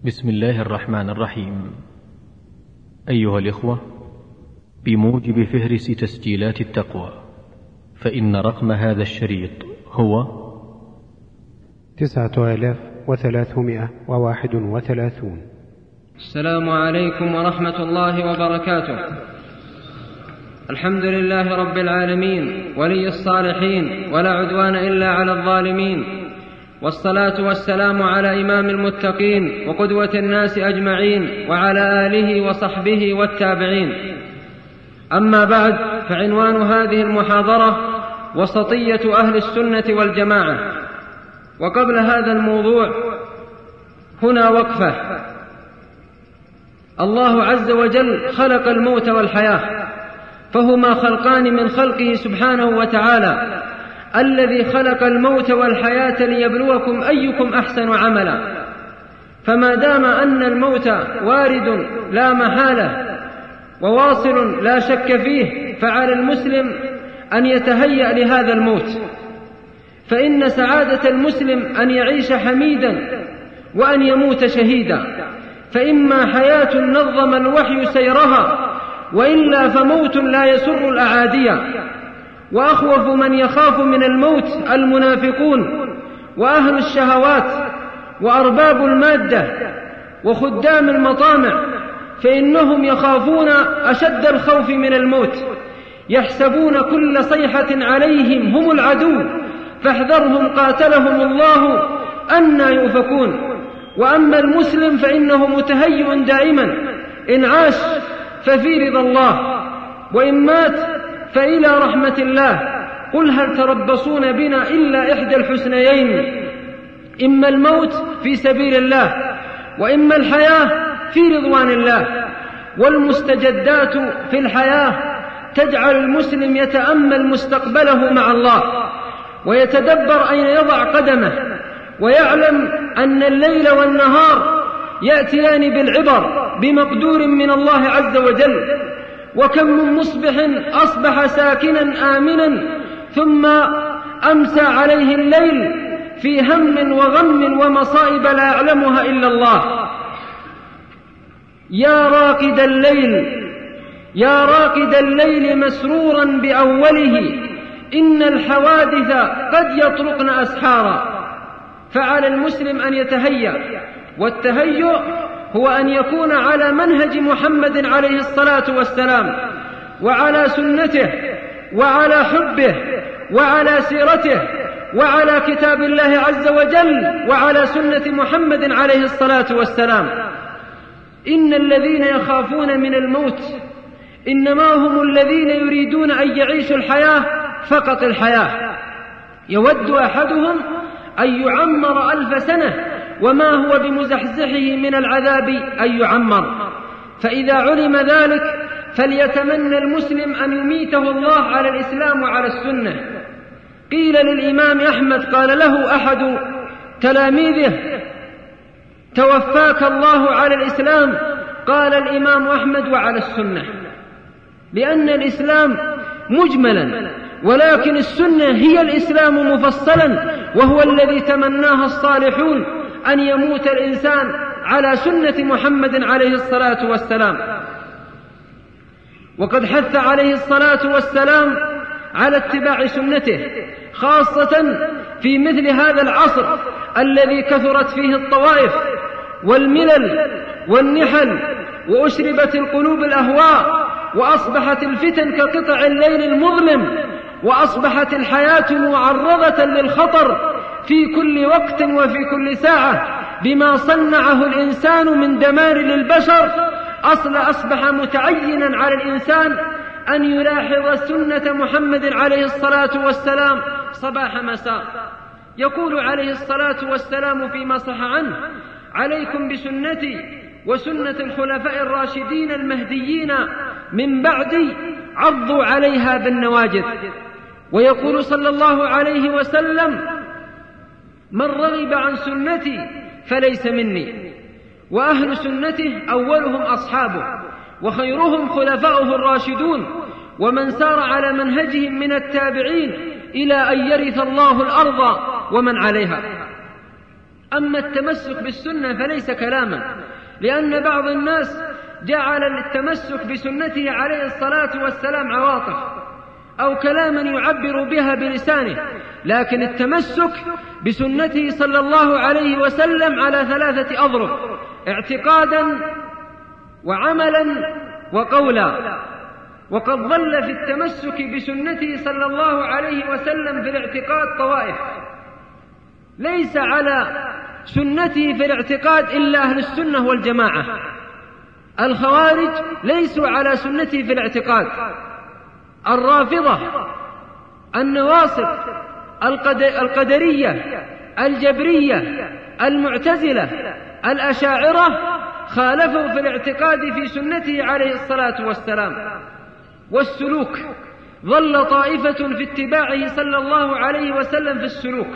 بسم الله الرحمن الرحيم. أيها الإخوة، بموجب فهرس تسجيلات التقوى، فإن رقم هذا الشريط هو 9331. السلام عليكم ورحمة الله وبركاته. الحمد لله رب العالمين ولي الصالحين، ولا عدوان إلا على الظالمين، والصلاة والسلام على إمام المتقين وقدوة الناس أجمعين، وعلى آله وصحبه والتابعين. أما بعد، فعنوان هذه المحاضرة وسطية أهل السنة والجماعة. وقبل هذا الموضوع هنا وقفة. الله عز وجل خلق الموت والحياة، فهما خلقان من خلقه سبحانه وتعالى، الذي خلق الموت والحياة ليبلوكم أيكم أحسن عملا. فما دام أن الموت وارد لا محالة وواصل لا شك فيه، فعلى المسلم أن يتهيأ لهذا الموت، فإن سعادة المسلم أن يعيش حميدا وأن يموت شهيدا. فإما حياة نظم الوحي سيرها، وإلا فموت لا يسر الأعادية. وأخوف من يخاف من الموت المنافقون وأهل الشهوات وأرباب المادة وخدام المطامع، فإنهم يخافون أشد الخوف من الموت، يحسبون كل صيحة عليهم هم العدو، فاحذرهم قاتلهم الله أنى يؤفكون. وأما المسلم فإنه متهيئ دائما، إن عاش ففي رضا الله، وإن مات فإلى رحمة الله. قل هل تربصون بنا إلا إحدى الحسنيين، إما الموت في سبيل الله، وإما الحياة في رضوان الله. والمستجدات في الحياة تجعل المسلم يتأمل مستقبله مع الله، ويتدبر أين يضع قدمه، ويعلم أن الليل والنهار يأتيان بالعبر بمقدور من الله عز وجل. وكم من مصبح أصبح ساكنا آمنا، ثم أمسى عليه الليل في هم وغم ومصائب لا يعلمها إلا الله. يا راقد الليل مسرورا بأوله، إن الحوادث قد يطرقن أسحارا. فعلى المسلم أن يتهيأ، والتهيؤ هو أن يكون على منهج محمد عليه الصلاة والسلام، وعلى سنته، وعلى حبه، وعلى سيرته، وعلى كتاب الله عز وجل، وعلى سنة محمد عليه الصلاة والسلام. إن الذين يخافون من الموت إنما هم الذين يريدون أن يعيشوا الحياة فقط الحياة. يود أحدهم أن يعمر 1000 سنة، وما هو بمزحزحه من العذاب أن يعمر. فإذا علم ذلك فليتمنى المسلم أن يميته الله على الإسلام وعلى السنة. قيل للإمام أحمد، قال له أحد تلاميذه: توفاك الله على الإسلام؟ قال الإمام أحمد: وعلى السنة. لأن الإسلام مجملا، ولكن السنة هي الإسلام مفصلا، وهو الذي تمناه الصالحون أن يموت الإنسان على سنة محمد عليه الصلاة والسلام. وقد حث عليه الصلاة والسلام على اتباع سنته، خاصة في مثل هذا العصر الذي كثرت فيه الطوائف والملل والنحل، وأشربت القلوب الأهواء، وأصبحت الفتن كقطع الليل المظلم، وأصبحت الحياة معرضة للخطر في كل وقت وفي كل ساعة بما صنعه الإنسان من دمار للبشر. أصبح متعينا على الإنسان أن يلاحظ سنة محمد عليه الصلاة والسلام صباح مساء. يقول عليه الصلاة والسلام فيما صح عنه: عليكم بسنتي وسنة الخلفاء الراشدين المهديين من بعدي، عضوا عليها بالنواجذ. ويقول صلى الله عليه وسلم: من رغب عن سنتي فليس مني. وأهل سنته أولهم أصحابه، وخيرهم خلفاؤه الراشدون، ومن سار على منهجهم من التابعين إلى أن يرث الله الأرض ومن عليها. أما التمسك بالسنة فليس كلاما، لأن بعض الناس جعل التمسك بسنته عليه الصلاة والسلام عواطف أو كلاما يعبر بها بلسانه، لكن التمسك بسنته صلى الله عليه وسلم على 3 أضرب: اعتقادا وعملا وقولا. وقد ظل في التمسك بسنته صلى الله عليه وسلم في الاعتقاد طوائف، ليس على سنته في الاعتقاد إلا أهل السنة والجماعة. الخوارج ليسوا على سنته في الاعتقاد، الرافضة، النواصب، القدرية، الجبرية، المعتزلة، الأشاعرة خالفوا في الاعتقاد في سنته عليه الصلاة والسلام. والسلوك ظل طائفة في اتباعه صلى الله عليه وسلم في السلوك،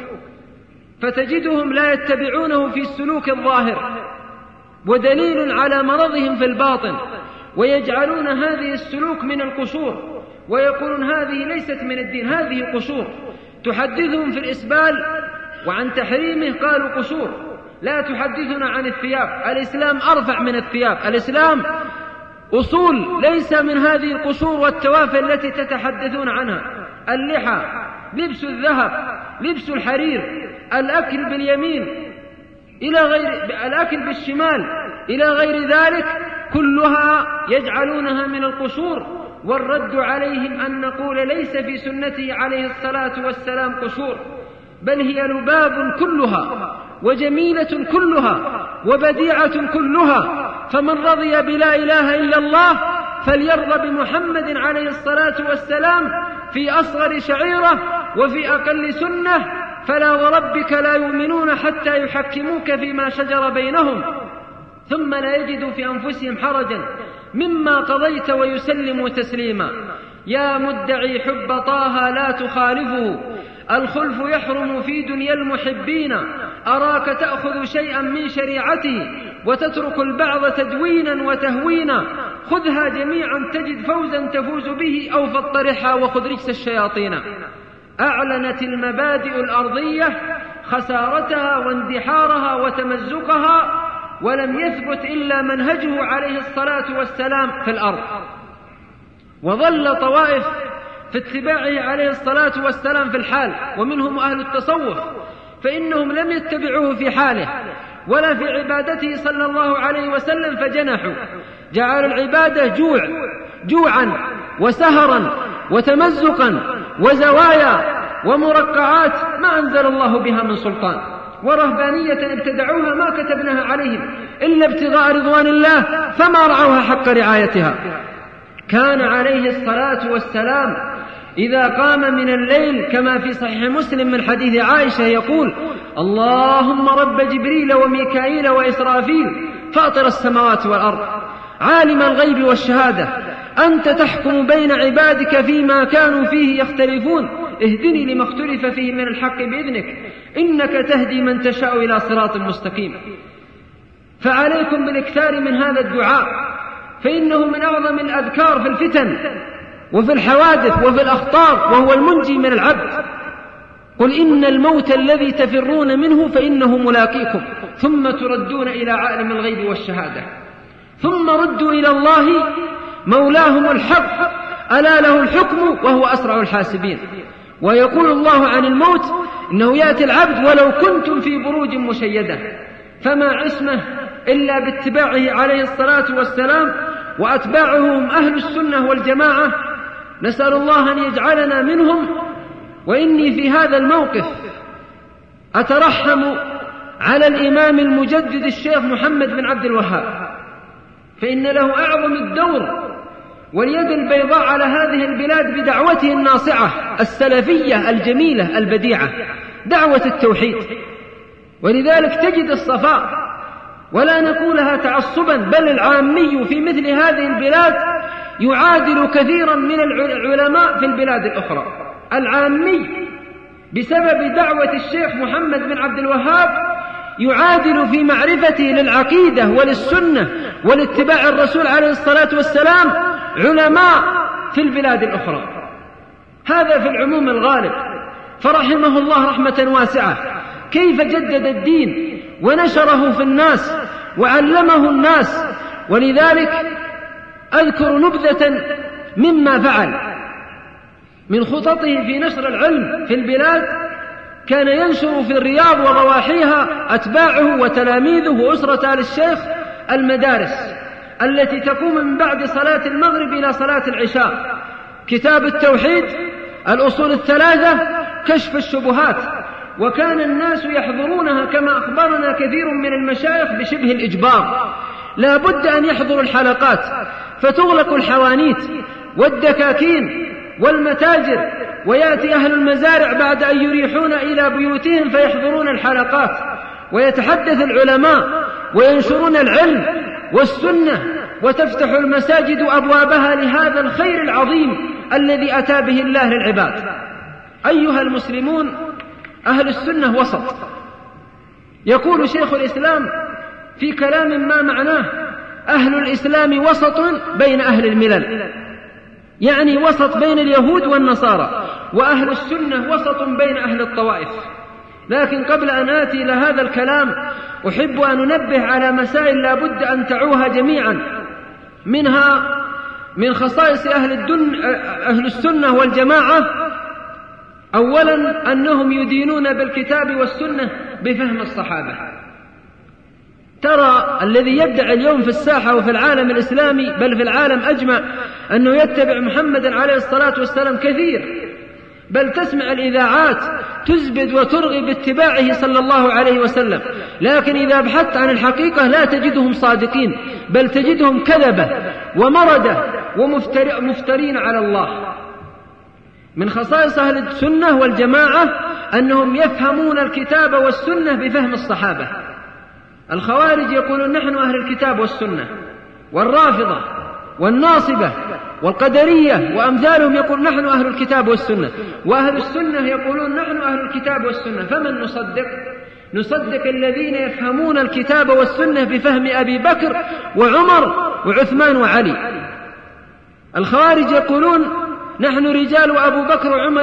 فتجدهم لا يتبعونه في السلوك الظاهر، ودليل على مرضهم في الباطن، ويجعلون هذه السلوك من القشور، ويقولون هذه ليست من الدين، هذه قشور. تحدثهم في الإسبال وعن تحريمه قالوا قشور. لا تحدثنا عن الثياب، الإسلام أرفع من الثياب، الإسلام أصول ليس من هذه القشور والتوافه التي تتحدثون عنها. اللحى، لبس الذهب، لبس الحرير، الأكل باليمين إلى غير الأكل بالشمال إلى غير ذلك، كلها يجعلونها من القشور. والرد عليهم أن نقول ليس في سنته عليه الصلاة والسلام قشور، بل هي لباب كلها وجميلة كلها وبديعة كلها. فمن رضي بلا إله إلا الله فليرضى بمحمد عليه الصلاة والسلام في أصغر شعيرة وفي أقل سنة. فلا وربك لا يؤمنون حتى يحكموك فيما شجر بينهم ثم لا يجدوا في أنفسهم حرجا مما قضيت ويسلموا تسليما. يا مدعي حب طه لا تخالفه، الخلف يحرم في دنيا المحبين. أراك تأخذ شيئا من شريعته وتترك البعض تدوينا وتهوينا. خذها جميعا تجد فوزا تفوز به، أو فاطرحها وخذ رجس الشياطين. أعلنت المبادئ الأرضية خسارتها واندحارها وتمزقها، ولم يثبت إلا منهجه عليه الصلاة والسلام في الأرض. وظل طوائف في اتباعه عليه الصلاة والسلام في الحال، ومنهم أهل التصوف، فإنهم لم يتبعوه في حاله ولا في عبادته صلى الله عليه وسلم، فجنحوا، جعلوا العبادة جوعا وسهرا وتمزقا وزوايا ومرقعات ما أنزل الله بها من سلطان، ورهبانية ابتدعوها ما كتبناها عليهم إلا ابتغاء رضوان الله فما رعوها حق رعايتها. كان عليه الصلاة والسلام إذا قام من الليل كما في صحيح مسلم من حديث عائشة يقول: اللهم رب جبريل وميكائيل وإسرافيل فاطر السماوات والأرض عالم الغيب والشهادة أنت تحكم بين عبادك فيما كانوا فيه يختلفون اهدني لما اختلف فيه من الحق بإذنك إنك تهدي من تشاء إلى صراط مستقيم. فعليكم بالاكثار من هذا الدعاء، فإنه من أعظم الأذكار في الفتن وفي الحوادث وفي الأخطار، وهو المنجي من العبد. قل إن الموت الذي تفرون منه فإنه ملاقيكم ثم تردون إلى عالم الغيب والشهادة ثم ردوا إلى الله مولاهم الحق ألا له الحكم وهو أسرع الحاسبين. ويقول الله عن الموت إنه يأتي العبد ولو كنتم في بروج مشيدة، فما عصمه إلا باتباعه عليه الصلاة والسلام، وأتباعهم أهل السنة والجماعة. نسأل الله أن يجعلنا منهم. وإني في هذا الموقف أترحم على الإمام المجدد الشيخ محمد بن عبد الوهاب، فإن له أعظم الدور واليد البيضاء على هذه البلاد بدعوته الناصعة السلفية الجميلة البديعة، دعوة التوحيد. ولذلك تجد الصفاء، ولا نقولها تعصبا، بل العامي في مثل هذه البلاد يعادل كثيرا من العلماء في البلاد الأخرى. العامي بسبب دعوة الشيخ محمد بن عبد الوهاب يعادل في معرفته للعقيدة وللسنة والاتباع الرسول عليه الصلاة والسلام علماء في البلاد الأخرى. هذا في العموم الغالب، فرحمه الله رحمة واسعة. كيف جدد الدين ونشره في الناس وعلمه الناس. ولذلك أذكر نبذة مما فعل من خططه في نشر العلم في البلاد. كان ينشر في الرياض وضواحيها أتباعه وتلاميذه وأسرة آل الشيخ المدارس التي تقوم من بعد صلاة المغرب إلى صلاة العشاء: كتاب التوحيد، الأصول الثلاثة، كشف الشبهات. وكان الناس يحضرونها كما أخبرنا كثير من المشايخ بشبه الإجبار، لا بد أن يحضروا الحلقات، فتغلق الحوانيت والدكاكين والمتاجر، ويأتي أهل المزارع بعد أن يريحون إلى بيوتهم فيحضرون الحلقات، ويتحدث العلماء وينشرون العلم والسنة، وتفتح المساجد أبوابها لهذا الخير العظيم الذي أتى به الله للعباد. أيها المسلمون، أهل السنة وسط. يقول شيخ الإسلام في كلام ما معناه: أهل الإسلام وسط بين أهل الملل، يعني وسط بين اليهود والنصارى، وأهل السنة وسط بين أهل الطوائف. لكن قبل أن آتي إلى هذا الكلام أحب أن أنبه على مسائل لا بد أن تعوها جميعا. منها من خصائص أهل السنة والجماعة: أولا أنهم يدينون بالكتاب والسنة بفهم الصحابة. ترى الذي يدعي اليوم في الساحة وفي العالم الإسلامي بل في العالم أجمع أنه يتبع محمدا عليه الصلاة والسلام كثير، بل تسمع الإذاعات تزبد وترغب باتباعه صلى الله عليه وسلم، لكن إذا بحثت عن الحقيقة لا تجدهم صادقين، بل تجدهم كذبة ومردة ومفترين على الله. من خصائص أهل السنة والجماعة أنهم يفهمون الكتاب والسنة بفهم الصحابة. الخوارج يقولون نحن أهل الكتاب والسنة، والرافضة والناصبة والقدرية وأمثالهم يقول نحن أهل الكتاب والسنة، وأهل السنة يقولون نحن أهل الكتاب والسنة. فمن نصدق؟ نصدق الذين يفهمون الكتاب والسنة بفهم أبي بكر وعمر وعثمان وعلي. الخوارج يقولون نحن رجال وأبو بكر وعمر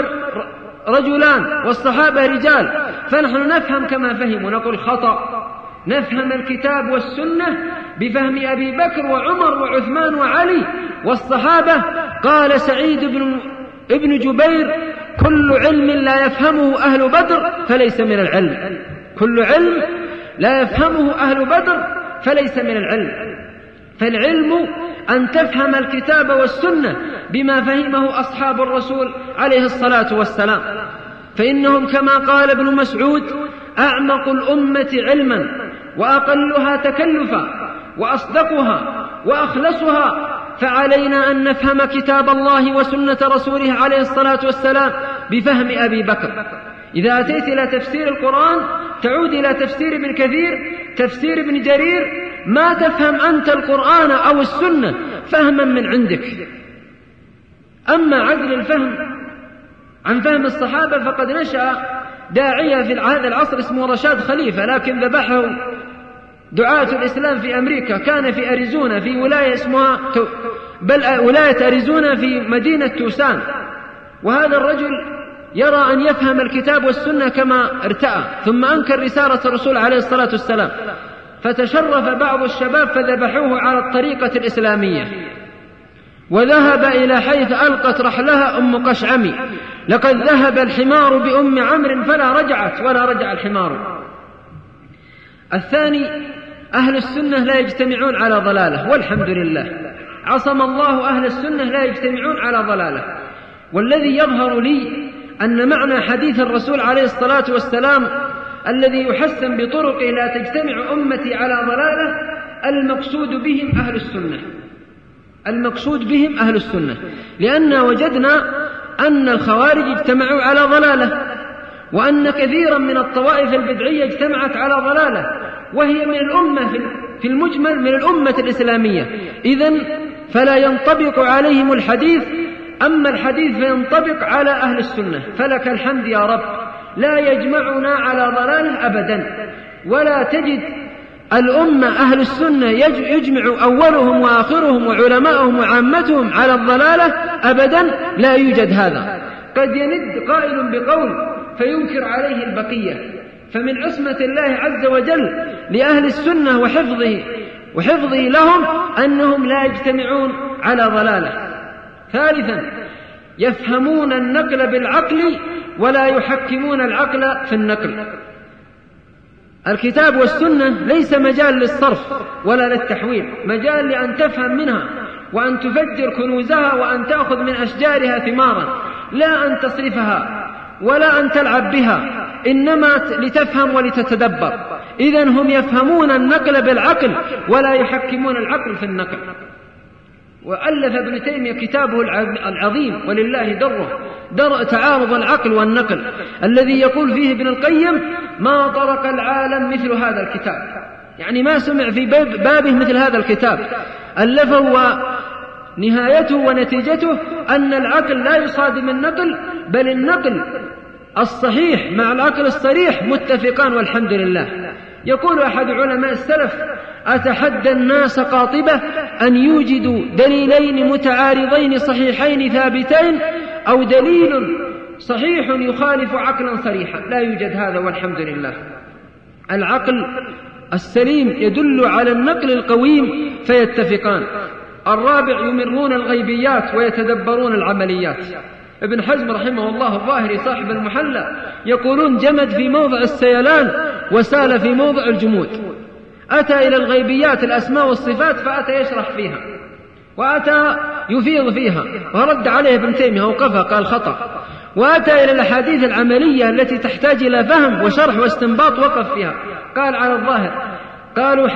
رجلان والصحابة رجال، فنحن نفهم كما فهموا. نقول خطأ، نفهم الكتاب والسنة بفهم أبي بكر وعمر وعثمان وعلي والصحابة. قال سعيد ابن جبير: كل علم لا يفهمه أهل بدر فليس من العلم. كل علم لا يفهمه أهل بدر فليس من العلم. فالعلم أن تفهم الكتاب والسنة بما فهمه أصحاب الرسول عليه الصلاة والسلام، فإنهم كما قال ابن مسعود: أعمق الأمة علما وأقلها تكلفا وأصدقها وأخلصها. فعلينا أن نفهم كتاب الله وسنة رسوله عليه الصلاة والسلام بفهم أبي بكر. إذا أتيت إلى تفسير القرآن تعود إلى تفسير ابن كثير، تفسير ابن جرير، ما تفهم أنت القرآن أو السنة فهما من عندك. أما عدل الفهم عن فهم الصحابة فقد نشأ داعية في هذا العصر اسمه رشاد خليفة، لكن ذبحه دعاة الإسلام في أمريكا. كان في أريزونا في ولاية اسمها ولاية أريزونا في مدينة توسان. وهذا الرجل يرى أن يفهم الكتاب والسنة كما ارتأى، ثم أنكر رسالة الرسول عليه الصلاة والسلام، فتشرف بعض الشباب فذبحوه على الطريقة الإسلامية، وذهب إلى حيث ألقت رحلها أم قشعمي: لقد ذهب الحمار بأم عمرو فلا رجعت ولا رجع الحمار. الثاني: أهل السنة لا يجتمعون على ضلالة، والحمد لله عصم الله أهل السنة لا يجتمعون على ضلالة. والذي يظهر لي أن معنى حديث الرسول عليه الصلاة والسلام الذي يحسن بطرقه لا تجتمع أمتي على ضلالة، المقصود بهم أهل السنة. المقصود بهم أهل السنة، لأن وجدنا أن الخوارج اجتمعوا على ضلالة، وأن كثيرا من الطوائف البدعية اجتمعت على ضلالة، وهي من الأمة في المجمل من الأمة الإسلامية. إذن فلا ينطبق عليهم الحديث، أما الحديث فينطبق على أهل السنة. فلك الحمد يا رب، لا يجمعنا على ضلالة أبدا، ولا تجد الأمة أهل السنة يجمع أولهم وآخرهم وعلماءهم وعامتهم على الضلالة أبدا، لا يوجد هذا. قد يند قائل بقول فينكر عليه البقية، فمن عصمة الله عز وجل لأهل السنة وحفظه لهم أنهم لا يجتمعون على ضلالة. ثالثا، يفهمون النقل بالعقل ولا يحكمون العقل في النقل. الكتاب والسنة ليس مجال للصرف ولا للتحويل، مجال لأن تفهم منها وأن تفجر كنوزها وأن تأخذ من أشجارها ثمارا، لا أن تصرفها ولا أن تلعب بها، إنما لتفهم ولتتدبر. إذن هم يفهمون النقل بالعقل ولا يحكمون العقل في النقل. وألف ابن تيمية كتابه العظيم ولله درء تعارض العقل والنقل، الذي يقول فيه ابن القيم: ما طرق العالم مثل هذا الكتاب، يعني ما سمع في بابه مثل هذا الكتاب. ألفه ونهايته ونتيجته أن العقل لا يصادم النقل، بل النقل الصحيح مع العقل الصريح متفقان والحمد لله. يقول أحد علماء السلف: أتحدى الناس قاطبة أن يوجدوا دليلين متعارضين صحيحين ثابتين، أو دليل صحيح يخالف عقلا صريحا. لا يوجد هذا والحمد لله. العقل السليم يدل على النقل القويم فيتفقان. الرابع، يمرون الغيبيات ويتدبرون العمليات. ابن حزم رحمه الله الظاهري صاحب المحلى يقولون: جمد في موضع السيلان وسال في موضع الجمود. أتى إلى الغيبيات الأسماء والصفات فأتى يشرح فيها وأتى يفيض فيها، ورد عليه ابن تيمية وقفها قال خطأ. وأتى إلى الأحاديث العملية التي تحتاج إلى فهم وشرح واستنباط، وقف فيها قال على الظاهر. قالوا: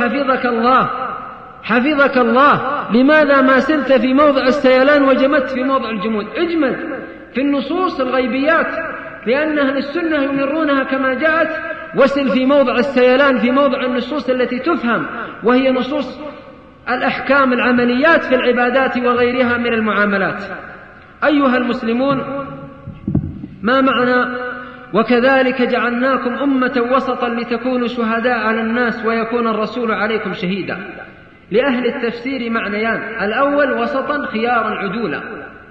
حفظك الله، لماذا ما سلت في موضع السيلان وجمدت في موضع الجمود؟ اجمد في النصوص الغيبيات، لأن أهل السنة يمرونها كما جاءت، وسل في موضع السيلان في موضع النصوص التي تفهم، وهي نصوص الأحكام العمليات في العبادات وغيرها من المعاملات. أيها المسلمون، ما معنى وكذلك جعلناكم أمة وسطا لتكونوا شهداء على الناس ويكون الرسول عليكم شهيدا؟ لأهل التفسير معنيان: الأول وسطا خيارا عدولا.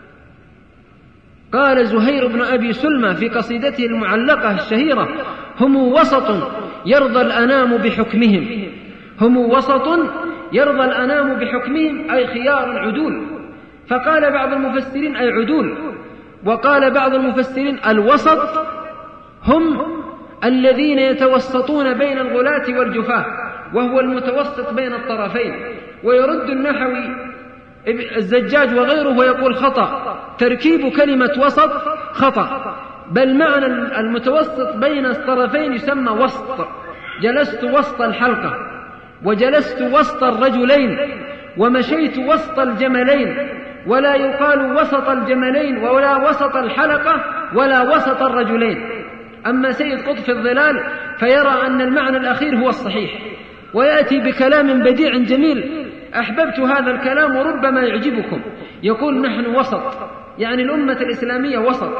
قال زهير بن أبي سلمى في قصيدته المعلقة الشهيرة: هم وسط يرضى الأنام بحكمهم. هم وسط يرضى الأنام بحكمهم، أي خيار عدول. فقال بعض المفسرين: أي عدول. وقال بعض المفسرين: الوسط هم الذين يتوسطون بين الغلاة والجفاة، وهو المتوسط بين الطرفين. ويرد النحوي الزجاج وغيره ويقول: خطأ، تركيب كلمة وسط خطأ، بل معنى المتوسط بين الطرفين يسمى وسط. جلست وسط الحلقة، وجلست وسط الرجلين، ومشيت وسط الجملين، ولا يقال وسط الجملين ولا وسط الحلقة ولا وسط الرجلين. أما سيد قطب في الظلال فيرى أن المعنى الأخير هو الصحيح، ويأتي بكلام بديع جميل أحببت هذا الكلام وربما يعجبكم. يقول: نحن وسط، يعني الأمة الإسلامية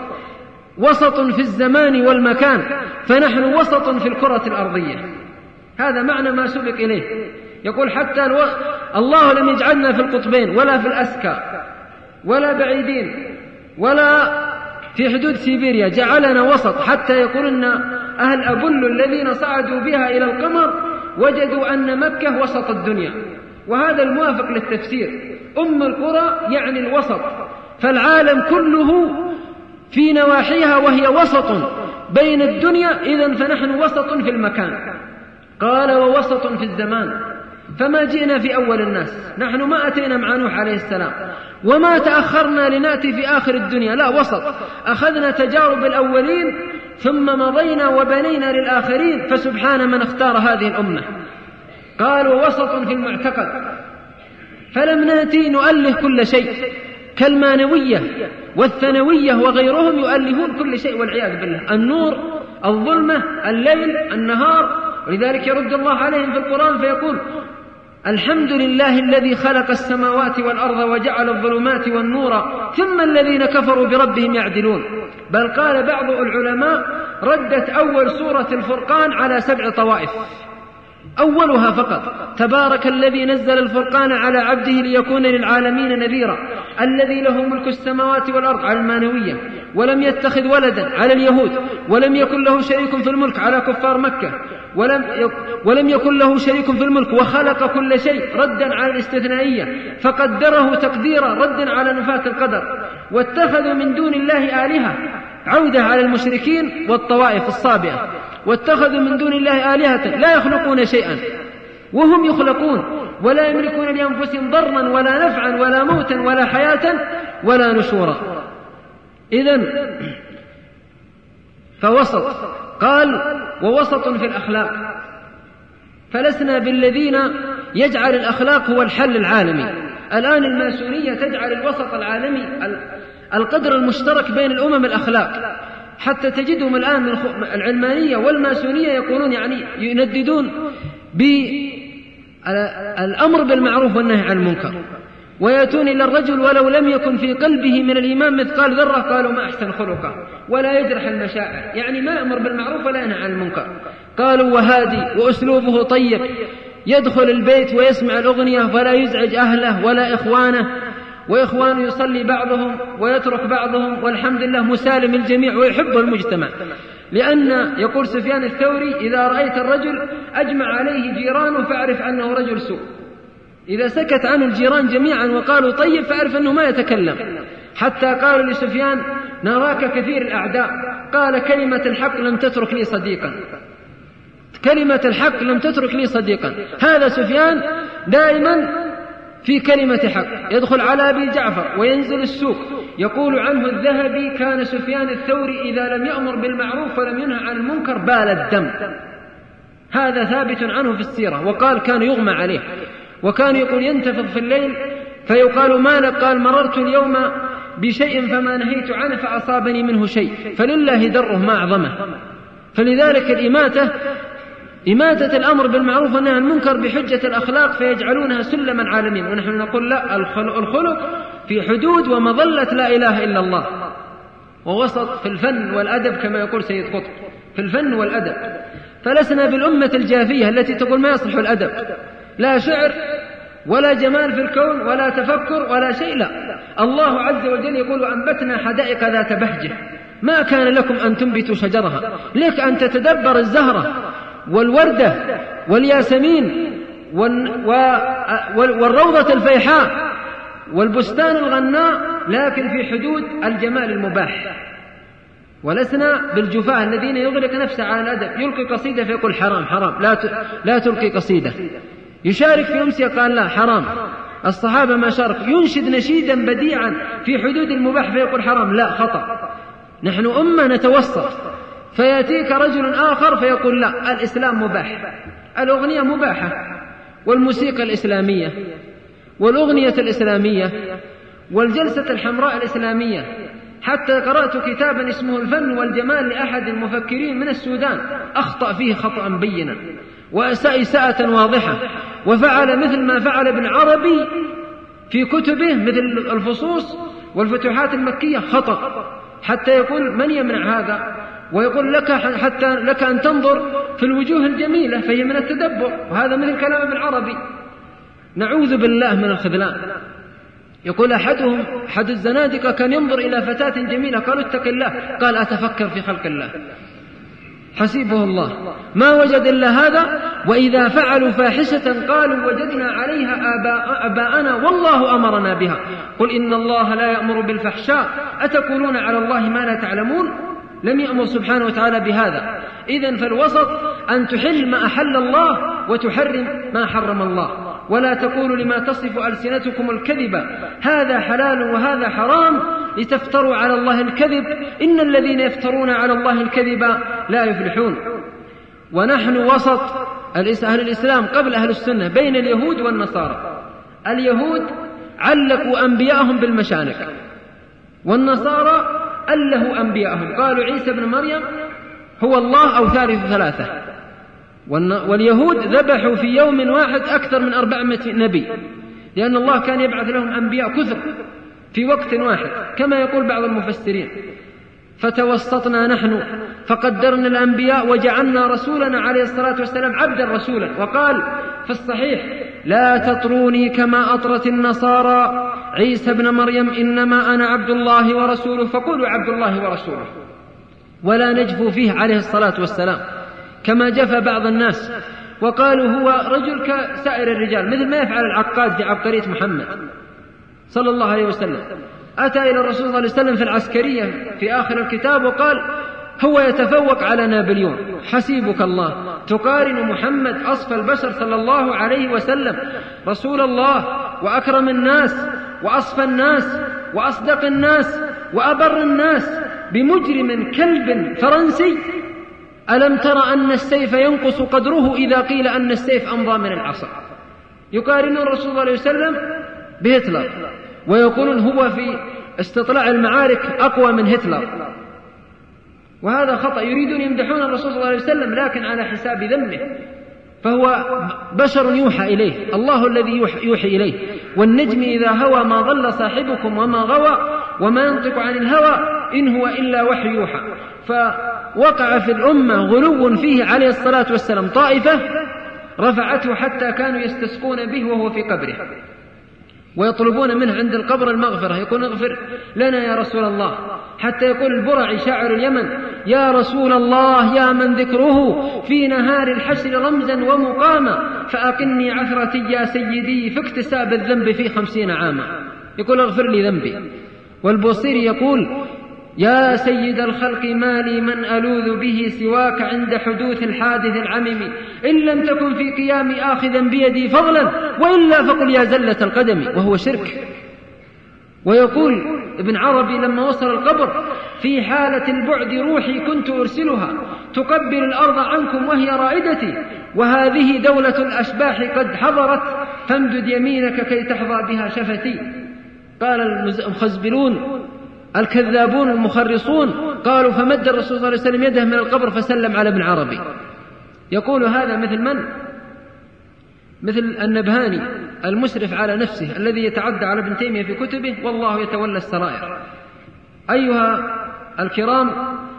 وسط في الزمان والمكان، فنحن وسط في الكرة الأرضية. هذا معنى ما سبق إليه. يقول: حتى الله لم يجعلنا في القطبين ولا في الأسكى ولا بعيدين ولا في حدود سيبيريا، جعلنا وسط. حتى يقولون أهل أبل الذين صعدوا بها إلى القمر وجدوا أن مكة وسط الدنيا، وهذا الموافق للتفسير. أم القرى يعني الوسط، فالعالم كله في نواحيها وهي وسط بين الدنيا، إذن فنحن وسط في المكان. قال: ووسط في الزمان، فما جئنا في أول الناس، نحن ما أتينا مع نوح عليه السلام، وما تأخرنا لنأتي في آخر الدنيا، لا، وسط. أخذنا تجارب الأولين ثم مضينا وبنينا للآخرين، فسبحان من اختار هذه الأمة. قال: ووسط في المعتقد، فلم نأتي نؤله كل شيء كالمانوية والثانوية وغيرهم يؤلهون كل شيء والعياذ بالله، النور، الظلمة، الليل، النهار. ولذلك يرد الله عليهم في القرآن فيقول: الحمد لله الذي خلق السماوات والأرض وجعل الظلمات والنور ثم الذين كفروا بربهم يعدلون. بل قال بعض العلماء: ردت أول سورة الفرقان على 7 طوائف، أولها فقط: تبارك الذي نزل الفرقان على عبده ليكون للعالمين نذيرا، الذي له ملك السماوات والأرض على المانوية، ولم يتخذ ولدا على اليهود، ولم يكن له شريك في الملك على كفار مكة، ولم يكن له شريك في الملك، وخلق كل شيء ردا على الاستثنائية، فقدره تقديرا ردا على نفاة القدر. واتخذوا من دون الله آلهة، عودة على المشركين والطوائف الصابئة. واتخذوا من دون الله آلهة لا يخلقون شيئا وهم يخلقون، ولا يملكون لأنفسهم ضرا ولا نفعا ولا موتا ولا حياة ولا نشورا. إذن فوسط. قال: ووسط في الأخلاق، فلسنا بالذين يجعل الأخلاق هو الحل العالمي. الآن الماسونية تجعل الوسط العالمي القدر المشترك بين الأمم الأخلاق، حتى تجدهم الآن من العلمانية والماسونية يقولون ينددون بالأمر بالمعروف والنهي عن المنكر، ويأتون إلى الرجل ولو لم يكن في قلبه من الإيمان مثقال ذرة قالوا ما أحسن خلقه، ولا يجرح المشاعر، يعني ما يأمر بالمعروف ولا ينهى عن المنكر. قالوا وهادي وأسلوبه طيب، يدخل البيت ويسمع الأغنية فلا يزعج أهله ولا إخوانه، وإخوانه يصلي بعضهم ويترك بعضهم، والحمد لله مسالم الجميع ويحب المجتمع. لأن يقول سفيان الثوري: إذا رأيت الرجل أجمع عليه جيرانه فاعرف أنه رجل سوء. إذا سكت عن الجيران جميعا وقالوا طيب فاعرف أنه ما يتكلم. حتى قالوا لسفيان: نراك كثير الأعداء. قال: كلمة الحق لم تترك لي صديقا، كلمة الحق لم تترك لي صديقا. هذا سفيان دائما في كلمة حق، يدخل على أبي جعفر وينزل السوق. يقول عنه الذهبي: كان سفيان الثوري إذا لم يأمر بالمعروف ولم ينهى عن المنكر بال الدم. هذا ثابت عنه في السيرة. وقال: كان يغمى عليه، وكان يقول ينتفض في الليل فيقال ما لك؟ قال: مررت اليوم بشيء فما نهيت عنه فأصابني منه شيء، فلله دره ما أعظمه. فلذلك إماتة الأمر بالمعروف والنهي عن المنكر بحجة الأخلاق، فيجعلونها سلما عالمين. ونحن نقول لا، الخلق في حدود ومظلة لا إله إلا الله، ووسط في الفن والأدب كما يقول سيد قطب، في الفن والأدب. فلسنا بالأمة الجافية التي تقول ما يصلح الأدب، لا شعر ولا جمال في الكون ولا تفكر ولا شيء. لا، الله عز وجل يقول: وأنبتنا حدائق ذات بهجة ما كان لكم أن تنبتوا شجرها. لك أن تتدبر الزهرة والوردة والياسمين والروضة الفيحاء والبستان الغناء، لكن في حدود الجمال المباح. ولسنا بالجفاة الذين يغلق نفسه على الأدب، يلقي قصيدة فيقول حرام حرام، لا تلقي قصيدة. يشارك في أمسية قال لا حرام. الصحابة ما شارك. ينشد نشيدا بديعا في حدود المباح فيقول حرام، لا خطأ. نحن أمة نتوسط. فيأتيك رجل آخر فيقول لا، الإسلام مباح، الأغنية مباحة، والموسيقى الإسلامية والأغنية الإسلامية والجلسة الحمراء الإسلامية. حتى قرأت كتابا اسمه الفن والجمال لأحد المفكرين من السودان، أخطأ فيه خطأ بينا وأساء إساءة واضحة، وفعل مثل ما فعل ابن عربي في كتبه مثل الفصوص والفتوحات المكية، خطأ. حتى يقول من يمنع هذا، ويقول لك حتى لك أن تنظر في الوجوه الجميلة فهي من التدبر، وهذا مثل كلام ابن عربي. نعوذ بالله من الخذلان. يقول أحد الزنادقة كان ينظر إلى فتاة جميلة، قالوا اتق الله، قال أتفكر في خلق الله، حسيبه الله، ما وجد إلا هذا. وإذا فعلوا فاحشة قالوا وجدنا عليها آباءنا والله أمرنا بها، قل إن الله لا يأمر بالفحشاء أتقولون على الله ما لا تعلمون. لم يأمر سبحانه وتعالى بهذا. إذن فالوسط أن تحل ما أحل الله وتحرم ما حرم الله، ولا تقولوا لما تصف ألسنتكم الكذب هذا حلال وهذا حرام لتفتروا على الله الكذب إن الذين يفترون على الله الكذب لا يفلحون. ونحن وسط أهل الإسلام قبل أهل السنة بين اليهود والنصارى. اليهود علقوا أنبياءهم بالمشانق، والنصارى ألهوا أنبياءهم، قالوا عيسى بن مريم هو الله أو ثالث ثلاثة. واليهود ذبحوا في يوم واحد أكثر من 400 نبي، لأن الله كان يبعث لهم أنبياء كثر في وقت واحد كما يقول بعض المفسرين. فتوسطنا نحن فقدرنا الأنبياء وجعلنا رسولنا عليه الصلاة والسلام عبدا رسولا. وقال في الصحيح: لا تطروني كما أطرت النصارى عيسى ابن مريم، إنما أنا عبد الله ورسوله فقولوا عبد الله ورسوله، ولا نجفو فيه عليه الصلاة والسلام كما جفى بعض الناس وقالوا هو رجل كسائر الرجال، مثل ما يفعل العقاد في عبقرية محمد صلى الله عليه وسلم. أتى إلى الرسول صلى الله عليه وسلم في العسكرية في آخر الكتاب وقال: هو يتفوق على نابليون، حسيبك الله، تقارن محمد أصفى البشر صلى الله عليه وسلم رسول الله وأكرم الناس وأصفى الناس وأصدق الناس وأبر الناس بمجرم كلب فرنسي؟ ألم تر أن السيف ينقص قدره إذا قيل أن السيف أمضى من العصا؟ يقارن الرسول صلى الله عليه وسلم بهتلر ويقولون هو في استطلاع المعارك أقوى من هتلر، وهذا خطأ. يريدون يمدحون الرسول صلى الله عليه وسلم لكن على حساب ذمه، فهو بشر يوحى إليه، الله الذي يوحي إليه. والنجم إذا هوى ما ضل صاحبكم وما غوى وما ينطق عن الهوى إن هو إلا وحي يوحى. فوقع في الأمة غلو فيه عليه الصلاة والسلام، طائفة رفعته حتى كانوا يستسقون به وهو في قبره ويطلبون منه عند القبر المغفرة، يقول: اغفر لنا يا رسول الله. حتى يقول البرعي شاعر اليمن: يا رسول الله يا من ذكره في نهار الحشر رمزا ومقاما، فأقني عثرتي يا سيدي في اكتساب الذنب في 50 عاما. يقول: اغفر لي ذنبي. والبوصيري يقول: يا سيد الخلق ما لي من ألوذ به سواك عند حدوث الحادث العمم، إن لم تكن في قيامي آخذا بيدي فضلا وإلا فقل يا زلة القدم، وهو شرك. ويقول ابن عربي لما وصل القبر: في حالة البعد روحي كنت أرسلها تقبل الأرض عنكم وهي رائدتي، وهذه دولة الأشباح قد حضرت فامدد يمينك كي تحظى بها شفتي. قال المخزبلون الكذابون المخرصون قالوا: فمد الرسول صلى الله عليه وسلم يده من القبر فسلم على ابن عربي. يقول هذا مثل من؟ مثل النبهاني المسرف على نفسه الذي يتعدى على ابن تيمية في كتبه والله يتولى السرائر. أيها الكرام،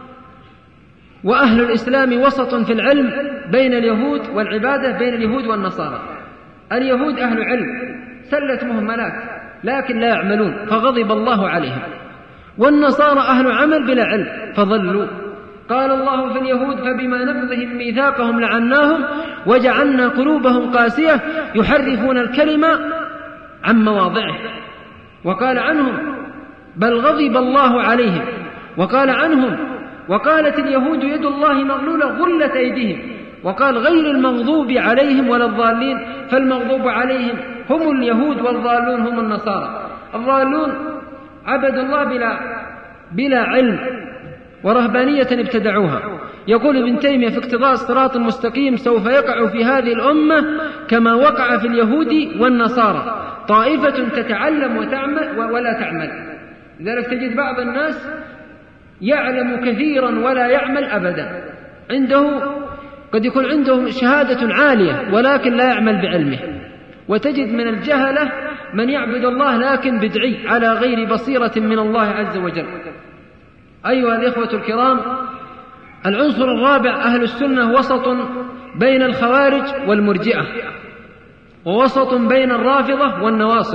وأهل الإسلام وسط في العلم بين اليهود والعبادة، بين اليهود والنصارى. اليهود أهل علم سلت مهملات لكن لا يعملون فغضب الله عليهم، والنصارى أهل عمل بلا علم فضلوا. قال الله في اليهود: فبما نبضهم ميثاقهم لعناهم وجعلنا قلوبهم قاسية يحرفون الكلمة عن مواضعه. وقال عنهم: بل غضب الله عليهم. وقال عنهم: وقالت اليهود يد الله مغلولة غلت أيديهم. وقال: غير المغضوب عليهم ولا الضالين، فالمغضوب عليهم هم اليهود والضالون هم النصارى. الضالون عبدوا الله بلا علم ورهبانية ابتدعوها. يقول ابن تيمية في اقتضاء الصراط المستقيم: سوف يقع في هذه الأمة كما وقع في اليهود والنصارى، طائفة تتعلم وتعمل ولا تعمل. لذلك تجد بعض الناس يعلم كثيرا ولا يعمل أبدا، قد يكون عنده شهادة عالية ولكن لا يعمل بعلمه. وتجد من الجهلة من يعبد الله لكن بدعي على غير بصيرة من الله عز وجل. أيها الإخوة الكرام، العنصر الرابع: أهل السنة وسط بين الخوارج والمرجئة، ووسط بين الرافضة والنواصب،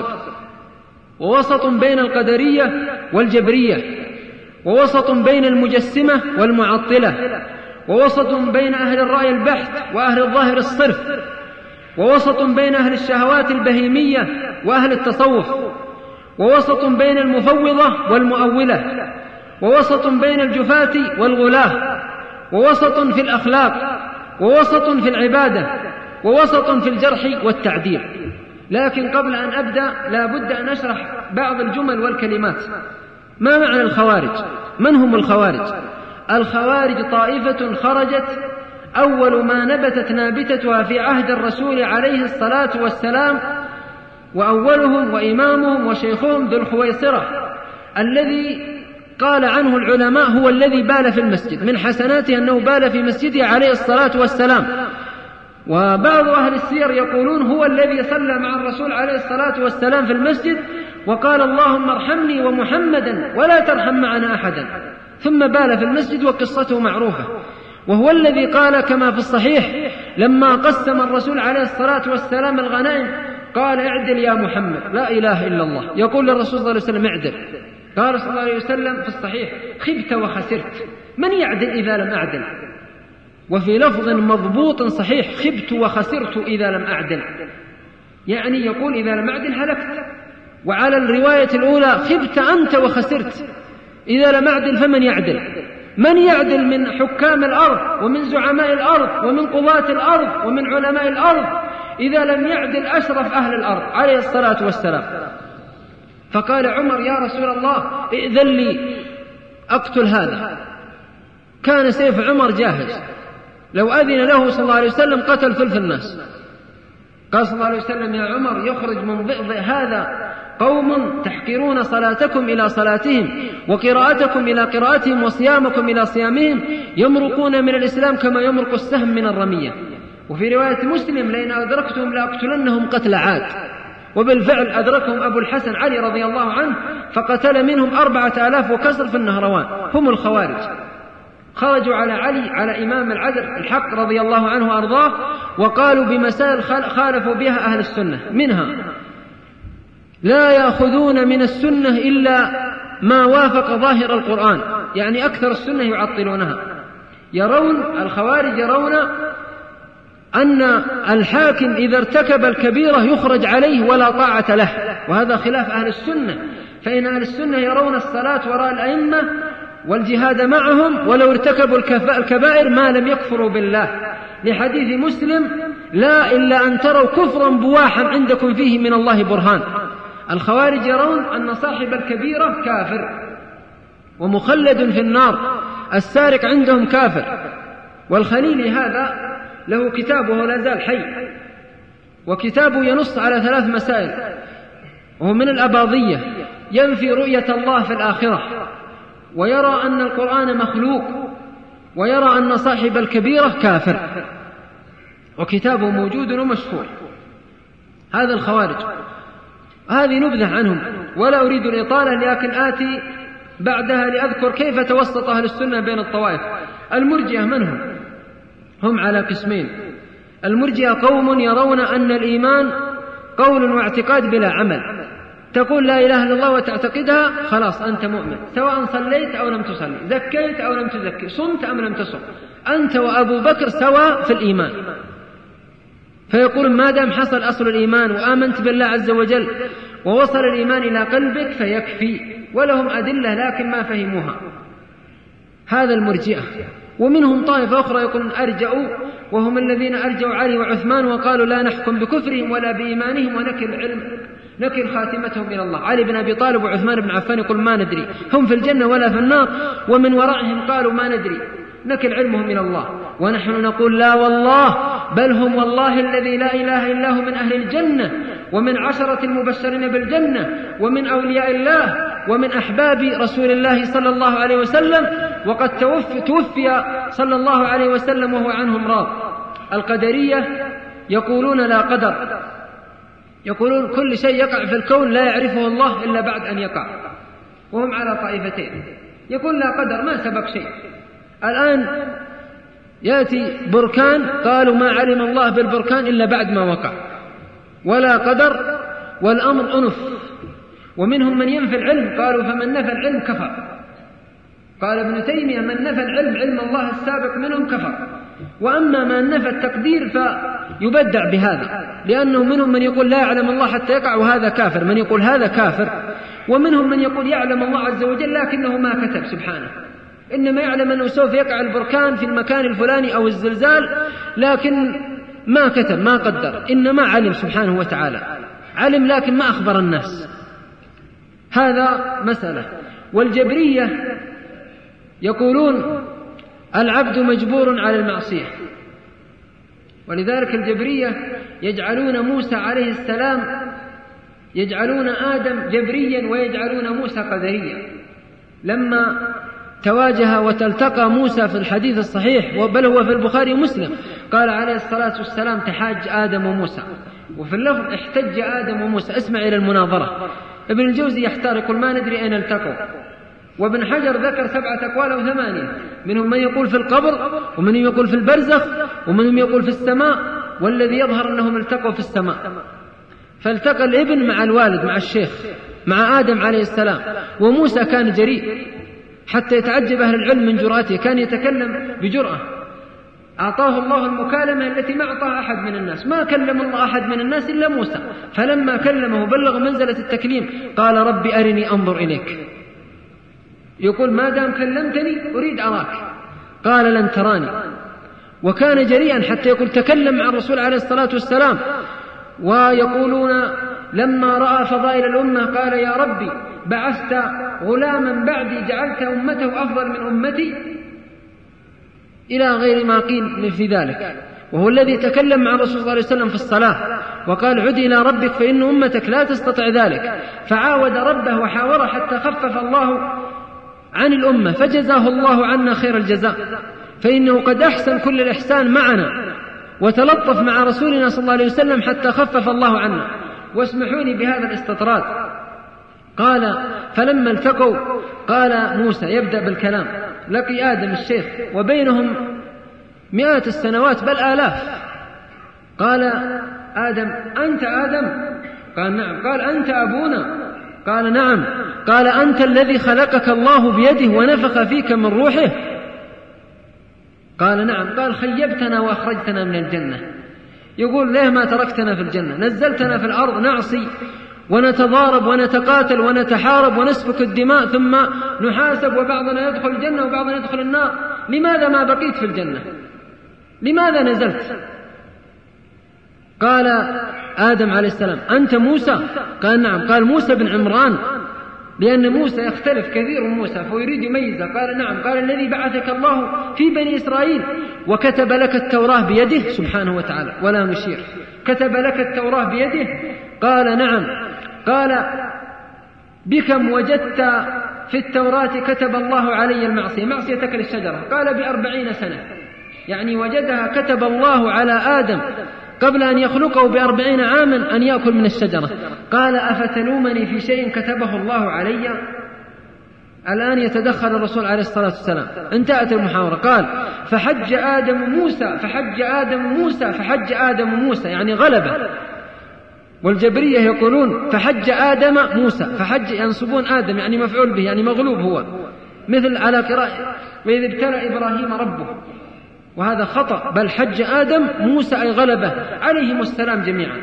ووسط بين القدرية والجبرية، ووسط بين المجسمة والمعطلة، ووسط بين أهل الرأي البحت وأهل الظاهر الصرف، ووسط بين أهل الشهوات البهيمية وأهل التصوف، ووسط بين المفوضة والمؤولة، ووسط بين الجفاة والغلاة، ووسط في الأخلاق، ووسط في العبادة، ووسط في الجرح والتعديل. لكن قبل أن أبدأ لا بد أن أشرح بعض الجمل والكلمات. ما معنى الخوارج؟ من هم الخوارج؟ الخوارج طائفة خرجت أول ما نبتت نابتتها في عهد الرسول عليه الصلاة والسلام، وأولهم وإمامهم وشيخهم ذو الخويصرة الذي قال عنه العلماء هو الذي بال في المسجد، من حسناته أنه بال في مسجده عليه الصلاة والسلام. وبعض أهل السير يقولون هو الذي صلى مع الرسول عليه الصلاة والسلام في المسجد وقال: اللهم ارحمني ومحمدا ولا ترحم معنا أحدا. ثم بال في المسجد، وقصته معروفة. وهو الذي قال كما في الصحيح لما قسم الرسول عليه الصلاة والسلام الغنائم قال: اعدل يا محمد، لا إله إلا الله. يقول للرسول صلى الله عليه وسلم: اعدل. قال صلى الله عليه وسلم في الصحيح: خبت وخسرت، من يعدل إذا لم أعدل؟ وفي لفظ مضبوط صحيح: خبت وخسرت إذا لم أعدل، يعني يقول إذا لم أعدل هلكت. وعلى الرواية الأولى: خبت أنت وخسرت إذا لم أعدل فمن يعدل؟ من يعدل من حكام الأرض ومن زعماء الأرض ومن قضاة الأرض ومن علماء الأرض إذا لم يعدل أشرف أهل الأرض عليه الصلاة والسلام؟ فقال عمر: يا رسول الله ائذن لي أقتل هذا. كان سيف عمر جاهز، لو أذن له صلى الله عليه وسلم قتل ثلث الناس. قال صلى الله عليه وسلم: يا عمر، يخرج من ضئضئ هذا قوم تحقرون صلاتكم إلى صلاتهم وقراءتكم إلى قراءتهم وصيامكم إلى صيامهم، يمرقون من الإسلام كما يمرق السهم من الرمية. وفي رواية مسلم: لئن أدركتهم لأقتلنهم قتل عاد. وبالفعل أدركهم أبو الحسن علي رضي الله عنه فقتل منهم 4000 وكسر في النهروان، هم الخوارج. خرجوا على علي، على إمام العدل الحق رضي الله عنه وأرضاه، وقالوا بمسائل خالفوا بها أهل السنة، منها: لا يأخذون من السنة إلا ما وافق ظاهر القرآن، يعني أكثر السنة يعطلونها. الخوارج يرون أن الحاكم إذا ارتكب الكبيرة يخرج عليه ولا طاعة له، وهذا خلاف أهل السنة. فإن أهل السنة يرون الصلاة وراء الأئمة والجهاد معهم ولو ارتكبوا الكبائر ما لم يكفروا بالله، لحديث مسلم: لا إلا أن تروا كفرا بواحا عندكم فيه من الله برهان. الخوارج يرون أن صاحب الكبيرة كافر ومخلد في النار، السارق عندهم كافر. والخليلي هذا له كتاب وهو لا زال حي، وكتابه ينص على 3 مسائل، وهو من الأباضية: ينفي رؤية الله في الآخرة، ويرى أن القرآن مخلوق، ويرى أن صاحب الكبيرة كافر. وكتابه موجود ومشهور. هذا الخوارج. هذه نبذة عنهم ولا أريد الإطالة، لكن آتي بعدها لأذكر كيف توسط أهل السنة بين الطوائف. المرجئة من هم على قسمين. المرجئة قوم يرون أن الإيمان قول واعتقاد بلا عمل. تقول لا إله إلا الله وتعتقدها، خلاص أنت مؤمن، سواء صليت أو لم تصلي، زكيت أو لم تزكي، صمت أم لم تصم، أنت وأبو بكر سواء في الإيمان. فيقول ما دام حصل أصل الإيمان وآمنت بالله عز وجل ووصل الإيمان إلى قلبك فيكفي. ولهم أدلة لكن ما فهموها. هذا المرجئة. ومنهم طائفة أخرى يقولون أرجأوا، وهم الذين أرجأوا علي وعثمان وقالوا لا نحكم بكفرهم ولا بإيمانهم نكل خاتمتهم إلى الله. علي بن أبي طالب وعثمان بن عفان يقول ما ندري هم في الجنة ولا في النار، ومن ورائهم قالوا ما ندري نكل علمهم إلى الله. ونحن نقول لا والله، بل هم والله الذي لا إله إلا هو من أهل الجنة ومن 10 المبشرين بالجنة ومن أولياء الله ومن أحباب رسول الله صلى الله عليه وسلم، وقد توفي صلى الله عليه وسلم وهو عنهم راض. القدرية يقولون لا قدر، يقولون كل شيء يقع في الكون لا يعرفه الله إلا بعد أن يقع، وهم على طائفتين. يقول لا قدر، ما سبق شيء. الآن يأتي بركان، قالوا ما علم الله بالبركان إلا بعد ما وقع، ولا قدر والأمر أنف. ومنهم من ينفي العلم، قالوا فمن نفى العلم كفر. قال ابن تيمية من نفى العلم، علم الله السابق منهم كفر. وأما من نفى التقدير فيبدع بهذا، لأنه منهم من يقول لا يعلم الله حتى يقع وهذا كافر، من يقول هذا كافر. ومنهم من يقول يعلم الله عز وجل لكنه ما كتب سبحانه، إنما يعلم أنه سوف يقع البركان في المكان الفلاني أو الزلزال، لكن ما كتب ما قدر، إنما علم سبحانه وتعالى، علم لكن ما أخبر الناس. هذا مسألة. والجبرية يقولون العبد مجبور على المعصية، ولذلك الجبرية يجعلون موسى عليه السلام، يجعلون آدم جبريا ويجعلون موسى قدريا. لما تواجه وتلتقى موسى في الحديث الصحيح، بل هو في البخاري ومسلم، قال عليه الصلاة والسلام تحاج آدم وموسى، وفي اللفظ احتج آدم وموسى. اسمع إلى المناظرة. ابن الجوزي يحتار يقول ما ندري أين التقوا، وابن حجر ذكر 7 أقوال أو 8، منهم من يقول في القبر، ومنهم يقول في البرزخ، ومنهم يقول في السماء، والذي يظهر أنهم التقوا في السماء. فالتقى الابن مع الوالد مع الشيخ مع آدم عليه السلام. وموسى كان جريء حتى يتعجب أهل العلم من جرأته، كان يتكلم بجرأة، أعطاه الله المكالمة التي ما أعطاها أحد من الناس، ما كلم الله أحد من الناس إلا موسى، فلما كلمه بلغ منزلة التكليم قال ربي أرني أنظر إليك، يقول ما دام كلمتني أريد أراك، قال لن تراني. وكان جريئا حتى يقول تكلم مع الرسول عليه الصلاة والسلام. ويقولون لما رأى فضائل الأمة قال يا ربي بعثت غلاما بعدي جعلت أمته أفضل من أمتي، إلى غير ما قيل في ذلك. وهو الذي تكلم مع الرسول صلى الله عليه وسلم في الصلاة وقال عد إلى ربك فإن أمتك لا تستطيع ذلك، فعاود ربه وحاوره حتى خفف الله عن الأمة، فجزاه الله عنا خير الجزاء، فإنه قد أحسن كل الإحسان معنا وتلطف مع رسولنا صلى الله عليه وسلم حتى خفف الله عنا. واسمحوني بهذا الاستطراد. قال فلما التقوا قال موسى يبدأ بالكلام لقي آدم الشيخ وبينهم 100 السنوات بل آلاف. قال آدم أنت آدم؟ قال نعم. قال أنت أبونا؟ قال نعم. قال أنت الذي خلقك الله بيده ونفخ فيك من روحه؟ قال نعم. قال خيبتنا وأخرجتنا من الجنة. يقول ليه ما تركتنا في الجنة؟ نزلتنا في الأرض نعصي ونتضارب ونتقاتل ونتحارب ونسفك الدماء ثم نحاسب وبعضنا يدخل الجنة وبعضنا يدخل النار، لماذا ما بقيت في الجنة؟ لماذا نزلت؟ قال آدم عليه السلام أنت موسى؟ قال نعم. قال موسى بن عمران، لأن موسى يختلف كثير من موسى فيريد يميزه. قال نعم. قال الذي بعثك الله في بني إسرائيل وكتب لك التوراة بيده سبحانه وتعالى ولا نشير، كتب لك التوراة بيده؟ قال نعم. قال بكم وجدت في التوراة كتب الله علي المعصية، معصية أكل الشجرة؟ قال ب40 سنة، يعني وجدها كتب الله على آدم قبل أن يخلقه ب40 عاما أن يأكل من الشجرة. قال أفتلومني في شيء كتبه الله علي؟ الآن يتدخل الرسول عليه الصلاة والسلام. انتهت المحاورة. قال فحج آدم موسى فحج آدم موسى فحج آدم موسى، يعني غلبة. والجبرية يقولون فحج آدم موسى، فحج ينصبون آدم يعني مفعول به يعني مغلوب هو، مثل على قراءة وإذ ابتلى إبراهيم ربه، وهذا خطأ، بل حج آدم موسى أي غلبة عليهم السلام جميعا.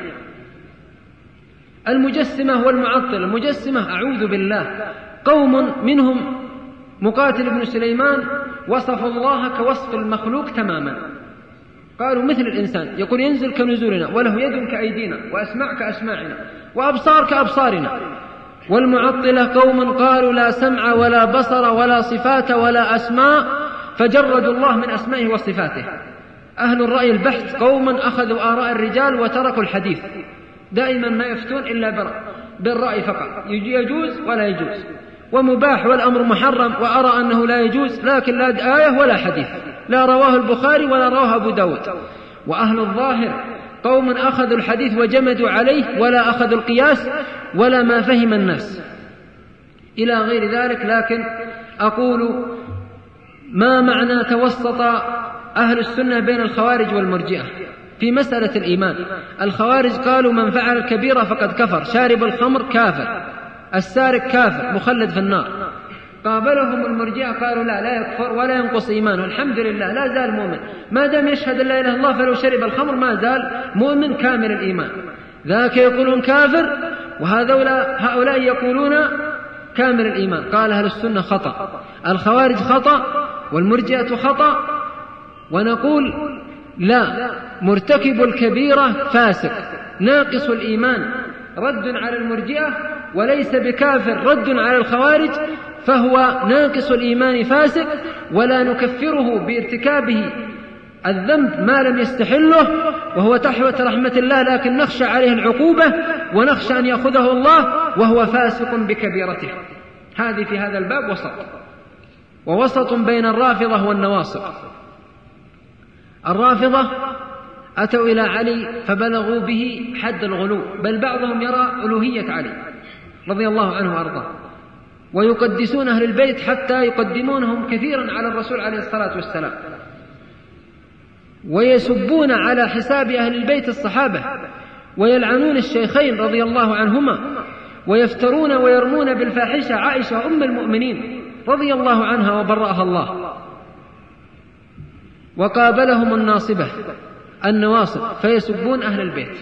المجسمة والمعطل. المجسمة أعوذ بالله قوم منهم مقاتل بن سليمان وصف الله كوصف المخلوق تماما، قالوا مثل الإنسان، يقول ينزل كنزولنا وله يد كأيدينا وأسمع كأسماعنا وأبصار كأبصارنا. والمعطلة قوم قالوا لا سمع ولا بصر ولا صفات ولا أسماء، فجردوا الله من أسمائه وصفاته. أهل الرأي البحث قوم أخذوا آراء الرجال وتركوا الحديث، دائما ما يفتون إلا بالرأي فقط، يجوز ولا يجوز، ومباح والأمر محرم، وأرى أنه لا يجوز لكن لا آية ولا حديث، لا رواه البخاري ولا رواه أبو داود. وأهل الظاهر قوم أخذوا الحديث وجمدوا عليه ولا أخذوا القياس ولا ما فهم الناس إلى غير ذلك. لكن أقول ما معنى توسط أهل السنة بين الخوارج والمرجئة في مسألة الإيمان؟ الخوارج قالوا من فعل الكبيرة فقد كفر، شارب الخمر كافر، السارق كافر مخلد في النار. قابلهم المرجئة قالوا لا يكفر ولا ينقص إيمانه، الحمد لله لا زال مؤمن ما دام يشهد لا إله إلا الله، فلو شرب الخمر ما زال مؤمن كامل الإيمان. ذاك يقولون كافر وهؤلاء يقولون كامل الإيمان. قال أهل السنة خطأ، الخوارج خطأ والمرجئة خطأ. ونقول لا، مرتكب الكبيرة فاسق ناقص الإيمان رد على المرجئة، وليس بكافر رد على الخوارج، فهو ناقص الإيمان فاسق، ولا نكفره بارتكابه الذنب ما لم يستحله وهو تحت رحمة الله، لكن نخشى عليه العقوبة ونخشى أن يأخذه الله وهو فاسق بكبيرته. هذه في هذا الباب ووسط بين الرافضة والنواصب. الرافضة أتوا إلى علي فبلغوا به حد الغلو، بل بعضهم يرى ألوهية علي رضي الله عنه وأرضاه، ويقدسون أهل البيت حتى يقدمونهم كثيرا على الرسول عليه الصلاة والسلام، ويسبون على حساب أهل البيت الصحابة، ويلعنون الشيخين رضي الله عنهما، ويفترون ويرمون بالفاحشة عائشة أم المؤمنين رضي الله عنها وبرأها الله. وقابلهم الناصبة النواصب فيسبون أهل البيت،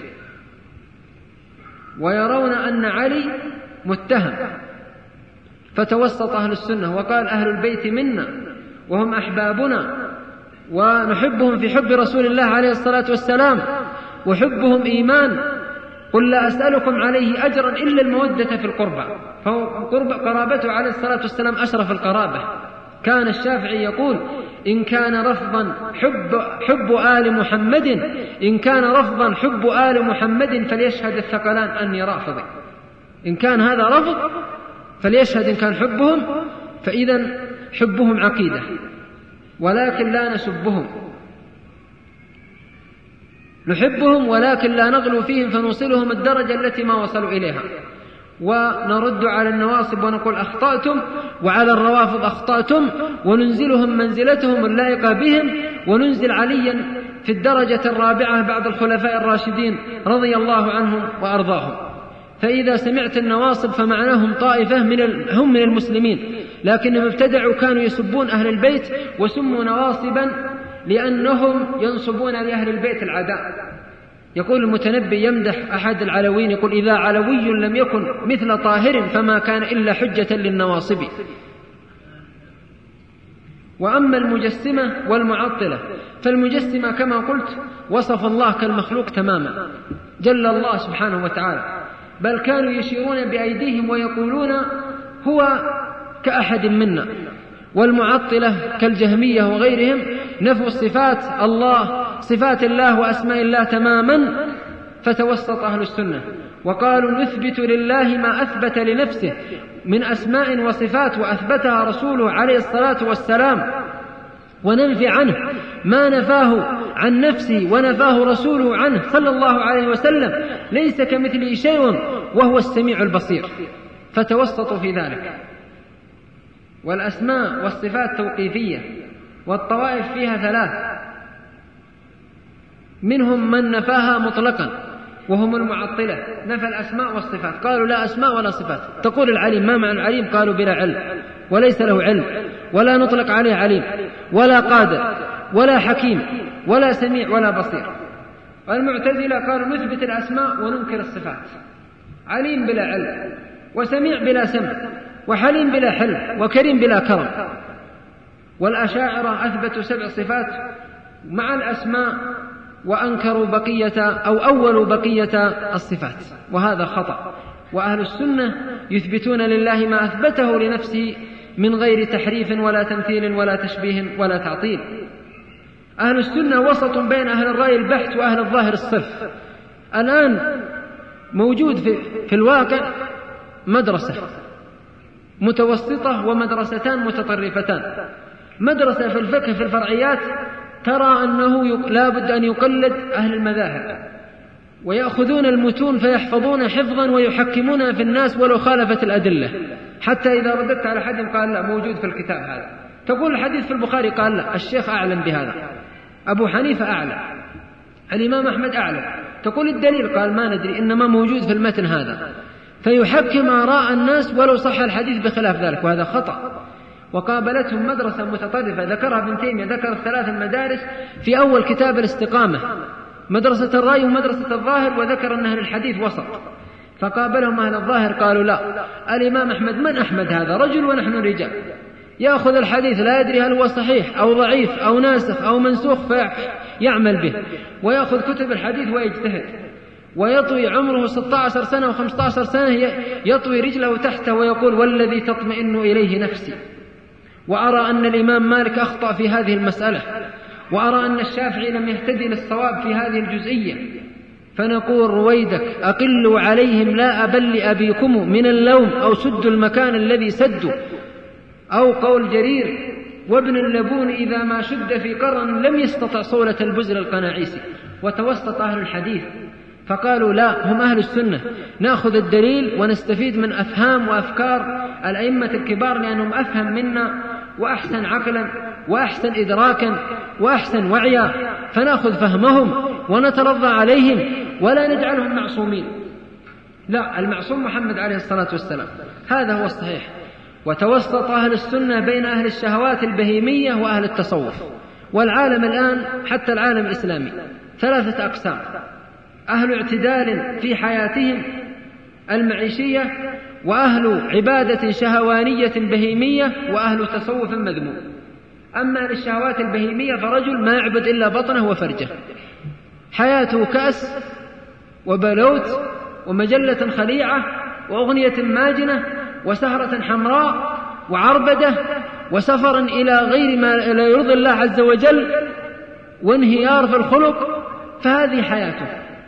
ويرون أن علي متهم، فتوسط أهل السنة وقال أهل البيت منا وهم أحبابنا ونحبهم في حب رسول الله عليه الصلاة والسلام، وحبهم إيمان، قل لا أسألكم عليه أجرا إلا المودة في القربى، قرابته عليه الصلاة والسلام أشرف القرابة. كان الشافعي يقول إن كان رفضا حب آل محمد، إن كان رفضا حب آل محمد فليشهد الثقلان أني رافضي. إن كان هذا رفض فليشهد إن كان حبهم، فإذا حبهم عقيدة، ولكن لا نسبهم، نحبهم ولكن لا نغلو فيهم فنوصلهم الدرجة التي ما وصلوا إليها، ونرد على النواصب ونقول أخطأتم، وعلى الروافض أخطأتم، وننزلهم منزلتهم اللائقة بهم، وننزل عليا في الدرجة الرابعة بعد الخلفاء الراشدين رضي الله عنهم وأرضاهم. فإذا سمعت النواصب فمعناهم طائفة هم من المسلمين، لكنهم ابتدعوا كانوا يسبون أهل البيت وسموا نواصبا لأنهم ينصبون لأهل البيت العداء. يقول المتنبي يمدح أحد العلويين يقول إذا علوي لم يكن مثل طاهر فما كان إلا حجة للنواصب. وأما المجسمة والمعطلة فالمجسمة كما قلت وصف الله كالمخلوق تماما جل الله سبحانه وتعالى، بل كانوا يشيرون بأيديهم ويقولون هو كأحد منا. والمعطلة كالجهمية وغيرهم نفوا صفات الله وأسماء الله تماما، فتوسط أهل السنة وقالوا نثبت لله ما أثبت لنفسه من أسماء وصفات وأثبتها رسوله عليه الصلاة والسلام، وننفي عنه ما نفاه عن نفسه ونفاه رسوله عنه صلى الله عليه وسلم، ليس كمثله شيء وهو السميع البصير. فتوسطوا في ذلك. والأسماء والصفات توقيفية، والطوائف فيها ثلاث، منهم من نفاها مطلقا وهم المعطلة، نفى الأسماء والصفات، قالوا لا أسماء ولا صفات. تقول العليم، ما معنى العليم؟ قالوا بلا علم، وليس له علم، ولا نطلق عليه عليم، ولا قادر، ولا حكيم، ولا سميع، ولا بصير. والمعتزلة قالوا نثبت الأسماء وننكر الصفات، عليم بلا علم، وسميع بلا سمع، وحليم بلا حلم، وكريم بلا كرم. والأشاعرة أثبتوا 7 صفات مع الأسماء وأنكروا أولوا بقية الصفات، وهذا خطأ. وأهل السنة يثبتون لله ما أثبته لنفسه من غير تحريف ولا تمثيل ولا تشبيه ولا تعطيل. أهل السنة وسط بين أهل الرأي البحث وأهل الظاهر الصرف. الآن موجود في الواقع مدرسة متوسطة ومدرستان متطرفتان. مدرسة في الفقه في الفرعيات ترى أنه لا بد أن يقلد أهل المذاهب، ويأخذون المتون فيحفظون حفظا ويحكمونها في الناس ولو خالفت الأدلة، حتى إذا رددت على حد قال لا موجود في الكتاب هذا، تقول الحديث في البخاري قال لا، الشيخ أعلم بهذا، أبو حنيفة أعلم، الإمام أحمد أعلم، تقول الدليل قال ما ندري، إنما موجود في المتن هذا، فيحكم آراء الناس ولو صح الحديث بخلاف ذلك، وهذا خطأ. وقابلتهم مدرسة متطرفة ذكرها ابن تيمية، ذكر 3 مدارس في أول كتاب الاستقامة، مدرسة الرأي ومدرسة الظاهر، وذكر أن أهل الحديث وسط. فقابلهم أهل الظاهر قالوا لا، الإمام أحمد من أحمد هذا؟ رجل ونحن رجال، يأخذ الحديث لا يدري هل هو صحيح أو ضعيف أو ناسخ أو منسوخ فيعمل به، ويأخذ كتب الحديث ويجتهد، ويطوي عمره 16 سنة و15 سنة يطوي رجله تحته ويقول والذي تطمئن إليه نفسي. وأرى أن الإمام مالك أخطأ في هذه المسألة، وأرى أن الشافعي لم يهتدي للصواب في هذه الجزئية. فنقول رويدك أقلوا عليهم لا أبل أبيكم من اللوم أو سدوا المكان الذي سدوا، أو قول جرير وابن اللبون إذا ما شد في قرن لم يستطع صولة البزر القناعيسي. وتوسط أهل الحديث فقالوا لا، هم أهل السنة، نأخذ الدليل ونستفيد من أفهام وأفكار الأئمة الكبار لأنهم أفهم منا وأحسن عقلا وأحسن إدراكا وأحسن وعيا، فنأخذ فهمهم ونترضى عليهم ولا نجعلهم معصومين. لا، المعصوم محمد عليه الصلاة والسلام، هذا هو الصحيح. وتوسط أهل السنة بين أهل الشهوات البهيمية وأهل التصوف. والعالم الآن حتى العالم الإسلامي 3 أقسام: أهل اعتدال في حياتهم المعيشية، وأهل عبادة شهوانية بهيمية، وأهل تصوف مذموم. أما للشهوات البهيمية فرجل ما يعبد إلا بطنه وفرجه، حياته كأس وبلوت ومجلة خليعة وأغنية ماجنة وسهرة حمراء وعربدة وسفر إلى غير ما لا يرضي الله عز وجل وانهيار في الخلق، فهذه حياته،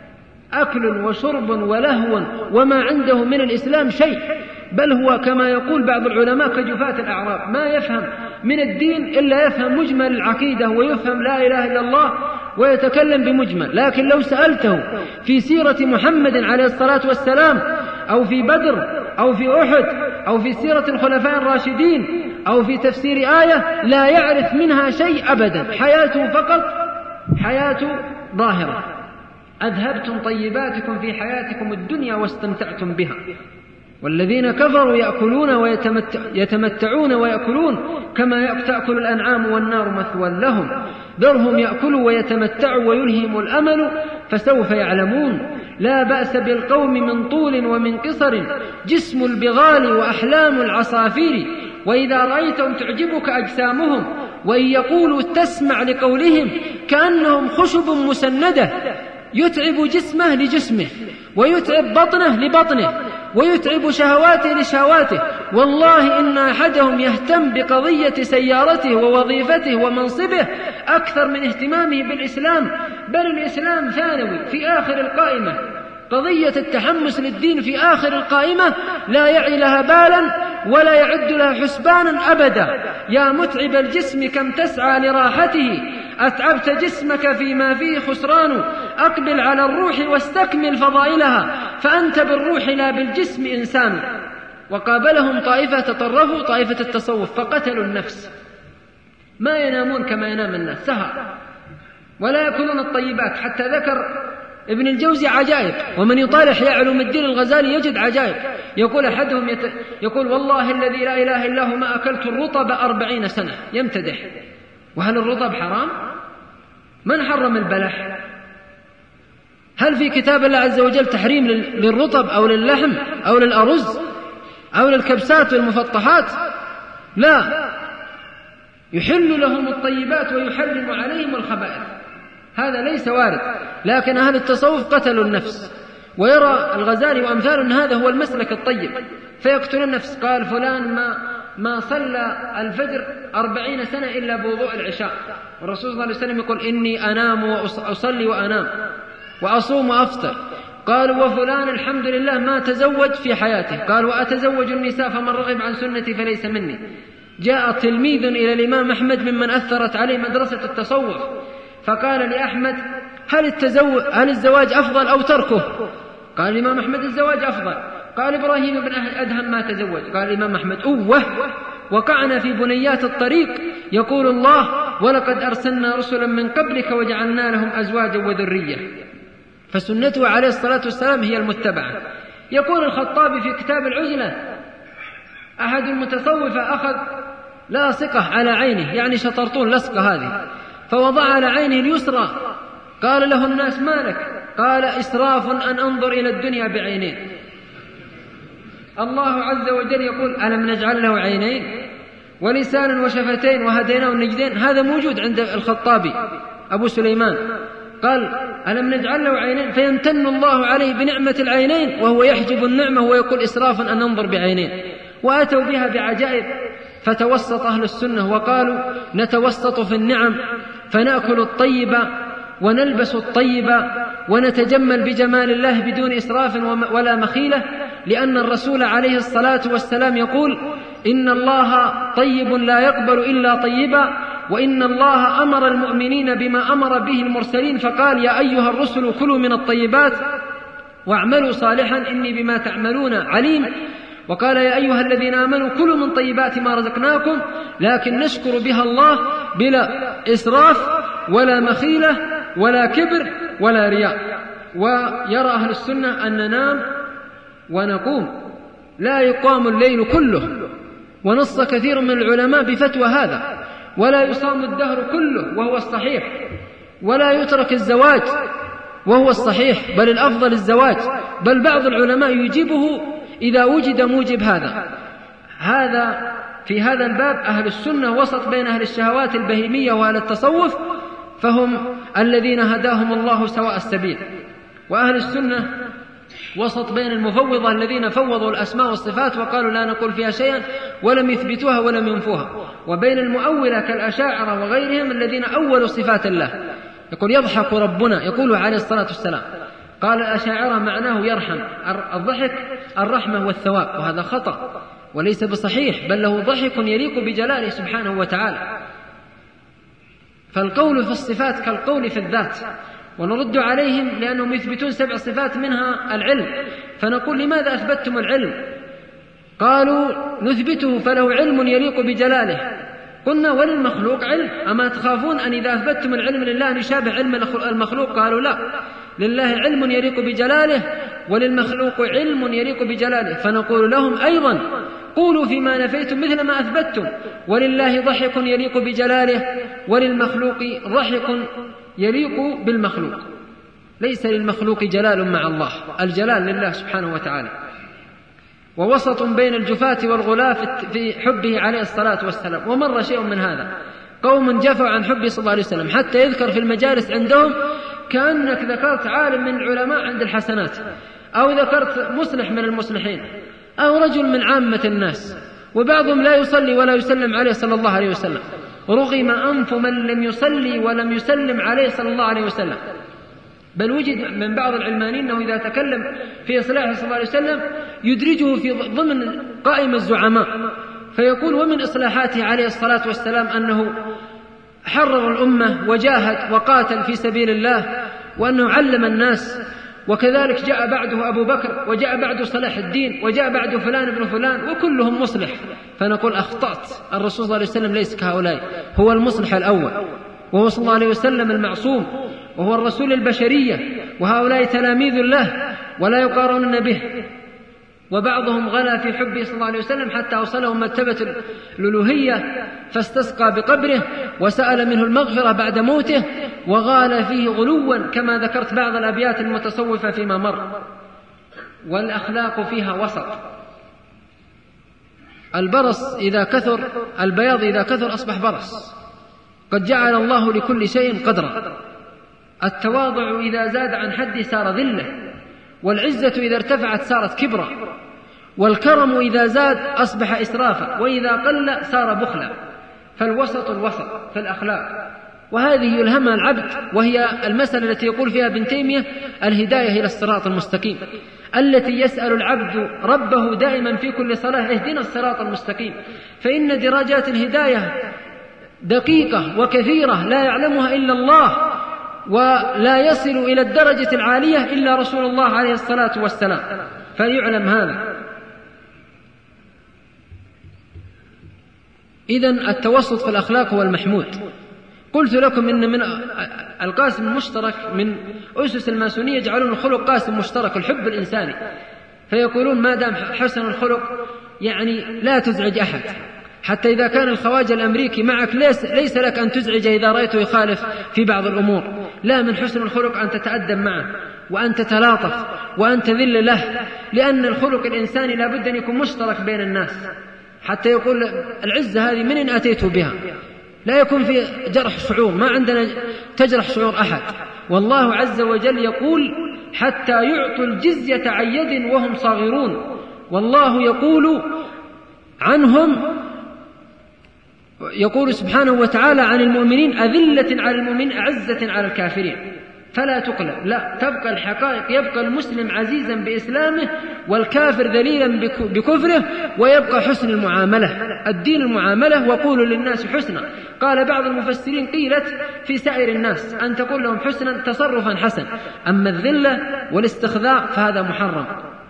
أكل وشرب ولهو، وما عنده من الإسلام شيء، بل هو كما يقول بعض العلماء كجفاة الأعراب، ما يفهم من الدين إلا يفهم مجمل العقيدة ويفهم لا إله إلا الله ويتكلم بمجمل. لكن لو سألته في سيرة محمد عليه الصلاة والسلام أو في بدر أو في أحد أو في سيرة الخلفاء الراشدين أو في تفسير آية لا يعرف منها شيء أبدا، حياته فقط حياة ظاهرة. أذهبتم طيباتكم في حياتكم الدنيا واستمتعتم بها، والذين كفروا يأكلون يتمتعون ويأكلون كما تأكل الأنعام والنار مثوى لهم، ذرهم يأكلوا ويتمتعوا ويلههم الأمل فسوف يعلمون. لا بأس بالقوم من طول ومن قصر، جسم البغال وأحلام العصافير، وإذا رأيتهم تعجبك أجسامهم، وإن يقولوا تسمع لقولهم كأنهم خشب مسندة، يتعب جسمه لجسمه ويتعب بطنه لبطنه ويتعب شهواته لشهواته. والله إن أحدهم يهتم بقضية سيارته ووظيفته ومنصبه أكثر من اهتمامه بالإسلام، بل الإسلام ثانوي في آخر القائمة، قضية التحمس للدين في آخر القائمة لا يعي لها بالا ولا يعد لها حسبانا أبدا. يا متعب الجسم كم تسعى لراحته، أتعبت جسمك فيما فيه خسران، أقبل على الروح واستكمل فضائلها، فأنت بالروح لا بالجسم إنسان. وقابلهم طائفة تطرفوا، طائفة التصوف، فقتلوا النفس، ما ينامون كما ينام الناس، سهر، ولا يأكلون الطيبات. حتى ذكر ابن الجوزي عجائب، ومن يطالع إحياء علوم الدين الغزالي يجد عجائب. يقول أحدهم يقول والله الذي لا إله إلا هو ما أكلت الرطب 40 سنة، يمتدح. وهل الرطب حرام؟ من حرم البلح؟ هل في كتاب الله عز وجل تحريم للرطب أو للحم أو للأرز أو للكبسات والمفطحات؟ لا، يحل لهم الطيبات ويحرم عليهم الخبائث، هذا ليس وارد. لكن أهل التصوف قتلوا النفس، ويرى الغزالي وأمثاله أن هذا هو المسلك الطيب، فيقتل النفس. قال فلان ما صلى الفجر 40 سنة إلا بوضوء العشاء، والرسول صلى الله عليه وسلم يقول إني أنام وأصلي وأنام وأصوم وأفطر. قالوا وفلان الحمد لله ما تزوج في حياته، قال وأتزوج النساء فمن رغب عن سنتي فليس مني. جاء تلميذ إلى الإمام أحمد ممن أثرت عليه مدرسة التصوف، فقال لأحمد هل الزواج أفضل أو تركه؟ قال الإمام أحمد الزواج أفضل. قال إبراهيم بن أدهم ما تزوج. قال الإمام أحمد وقعنا في بنيات الطريق، يقول الله ولقد أرسلنا رسلا من قبلك وجعلنا لهم أزواجا وذرية. فسنته عليه الصلاة والسلام هي المتبعة. يقول الخطابي في كتاب العزلة أحد المتصوفة أخذ لاصقة على عينه، يعني شطرطون لصقة هذه، فوضع على عينه اليسرى. قال له الناس ما لك؟ قال إسراف أن أنظر إلى الدنيا بعينين. الله عز وجل يقول ألم نجعل له عينين ولسانا وشفتين وهديناه النجدين؟ هذا موجود عند الخطابي أبو سليمان. قال ألم نجعل له عينين، فيمتن الله عليه بنعمة العينين وهو يحجب النعمة ويقول إسرافا أن ننظر بعينين. وأتوا بها بعجائب. فتوسط أهل السنة وقالوا نتوسط في النعم، فنأكل الطيب ونلبس الطيب ونتجمل بجمال الله بدون إسراف ولا مخيلة، لأن الرسول عليه الصلاة والسلام يقول إن الله طيب لا يقبل إلا طيبا، وإن الله أمر المؤمنين بما أمر به المرسلين، فقال يا أيها الرسل كلوا من الطيبات واعملوا صالحا إني بما تعملون عليم. وقال يا أيها الذين آمنوا كلوا من طيبات ما رزقناكم لكن نشكر بها الله بلا إسراف ولا مخيلة ولا كبر ولا رياء. ويرى أهل السنة أن ننام ونقوم، لا يقام الليل كله، ونص كثير من العلماء بفتوى هذا، ولا يصام الدهر كله وهو الصحيح، ولا يترك الزواج وهو الصحيح، بل الأفضل الزواج، بل بعض العلماء يجيبه إذا وجد موجب هذا في هذا الباب أهل السنة وسط بين أهل الشهوات البهيمية وأهل التصوف، فهم الذين هداهم الله سواء السبيل. وأهل السنة وسط بين المفوضة الذين فوضوا الأسماء والصفات وقالوا لا نقول فيها شيئا ولم يثبتوها ولم ينفوها، وبين المؤولة كالأشاعرة وغيرهم الذين أولوا صفات الله. يقول يضحك ربنا، يقول عليه الصلاة والسلام. قال الأشاعرة معناه يرحم، الضحك الرحمة والثواب، وهذا خطأ وليس بصحيح، بل له ضحك يليق بجلاله سبحانه وتعالى. فالقول في الصفات كالقول في الذات، ونرد عليهم لأنهم يثبتون 7 صفات منها العلم، فنقول لماذا أثبتتم العلم؟ قالوا نثبته فله علم يليق بجلاله. قلنا وللمخلوق علم، أما تخافون أن إذا أثبتتم العلم لله نشابه علم المخلوق؟ قالوا لا، لله علم يليق بجلاله وللمخلوق علم يليق بجلاله. فنقول لهم أيضا قولوا فيما نفيتم مثل ما أثبتتم، ولله ضحك يليق بجلاله وللمخلوق ضحك يليق بالمخلوق. ليس للمخلوق جلال مع الله، الجلال لله سبحانه وتعالى. ووسط بين الجفاة والغلاة في حبه عليه الصلاة والسلام. ومر شيء من هذا، قوم جفوا عن حبه صلى الله عليه وسلم حتى يذكر في المجالس عندهم كأنك ذكرت عالم من العلماء عند الحسنات، أو ذكرت مصلح من المصلحين، أو رجل من عامة الناس، وبعضهم لا يصلي ولا يسلم عليه صلى الله عليه وسلم. رغم أنف من لم يصلي ولم يسلم عليه صلى الله عليه وسلم. بل وجد من بعض العلمانيين أنه إذا تكلم في إصلاحه صلى الله عليه وسلم يدرجه في ضمن قائمة الزعماء، فيقول ومن إصلاحاته عليه الصلاة والسلام أنه حرر الأمة وجاهد وقاتل في سبيل الله، وأنه علم الناس، وكذلك جاء بعده أبو بكر، وجاء بعده صلاح الدين، وجاء بعده فلان ابن فلان، وكلهم مصلح. فنقول أخطأت، الرسول صلى الله عليه وسلم ليس كهؤلاء، هو المصلح الأول، وهو صلى الله عليه وسلم المعصوم، وهو الرسول البشرية، وهؤلاء تلاميذ الله ولا يقارنون به. وبعضهم غلا في حبه صلى الله عليه وسلم حتى أوصلهم مرتبة الألوهية، فاستسقى بقبره وسأل منه المغفرة بعد موته، وغال فيه غلوا كما ذكرت بعض الأبيات المتصوفة فيما مر. والأخلاق فيها وسط. البرص إذا كثر، البياض إذا كثر أصبح برص، قد جعل الله لكل شيء قدرا. التواضع إذا زاد عن حد صار ذلة، والعزة إذا ارتفعت صارت كبرا، والكرم إذا زاد أصبح إسرافا، وإذا قل صار بخلا. فالوسط الوسط في الأخلاق، وهذه يلهمها العبد، وهي المسألة التي يقول فيها ابن تيمية الهداية إلى الصراط المستقيم، التي يسأل العبد ربه دائما في كل صلاة اهدنا الصراط المستقيم. فإن درجات الهداية دقيقة وكثيرة لا يعلمها إلا الله، ولا يصل إلى الدرجة العالية إلا رسول الله عليه الصلاة والسلام، فليعلم هذا. إذن التوسط في الأخلاق هو المحمود. قلت لكم إن من القاسم المشترك من أسس الماسونية يجعلون الخلق قاسم مشترك، الحب الإنساني، فيقولون ما دام حسن الخلق يعني لا تزعج أحد، حتى إذا كان الخواجة الأمريكي معك ليس لك أن تزعج إذا رأيته يخالف في بعض الأمور، لا، من حسن الخلق أن تتأدب معه وأن تتلاطف وأن تذل له، لأن الخلق الإنساني لا بد أن يكون مشترك بين الناس، حتى يقول العزة هذه من أتيت بها، لا يكون في جرح شعور، ما عندنا تجرح شعور أحد. والله عز وجل يقول حتى يعطوا الجزية عن يد وهم صاغرون، والله يقول عنهم، يقول سبحانه وتعالى عن المؤمنين أذلة على المؤمنين أعزة على الكافرين. فلا تقلب، لا، تبقى الحقائق، يبقى المسلم عزيزا بإسلامه والكافر ذليلا بكفره، ويبقى حسن المعاملة، الدين المعاملة، وقولوا للناس حسنا. قال بعض المفسرين قيلت في سائر الناس أن تقول لهم حسنا تصرفا حسن، أما الذلة والاستخذاء فهذا محرم.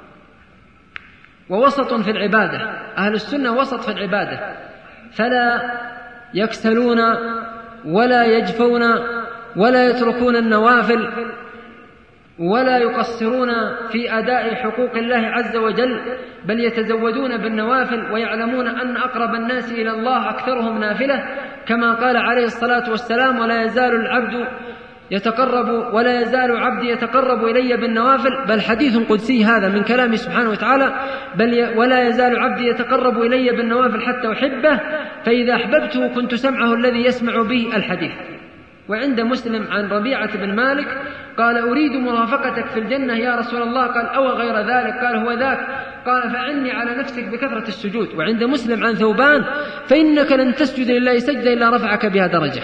ووسط في العبادة، أهل السنة وسط في العبادة، فلا يكسلون ولا يجفون ولا يتركون النوافل ولا يقصرون في أداء حقوق الله عز وجل، بل يتزودون بالنوافل، ويعلمون أن أقرب الناس إلى الله أكثرهم نافلة، كما قال عليه الصلاة والسلام: ولا يزال عبدي يتقرب إلي بالنوافل، بل حديث قدسي هذا من كلامه سبحانه وتعالى، ولا يزال عبدي يتقرب إلي بالنوافل حتى أحبه، فإذا أحببته كنت سمعه الذي يسمع به الحديث. وعند مسلم عن ربيعة بن مالك قال: أريد مرافقتك في الجنة يا رسول الله، قال: أو غير ذلك؟ قال: هو ذاك. قال: فعني على نفسك بكثرة السجود. وعند مسلم عن ثوبان: فإنك لن تسجد لله سجدة إلا رفعك بها درجة.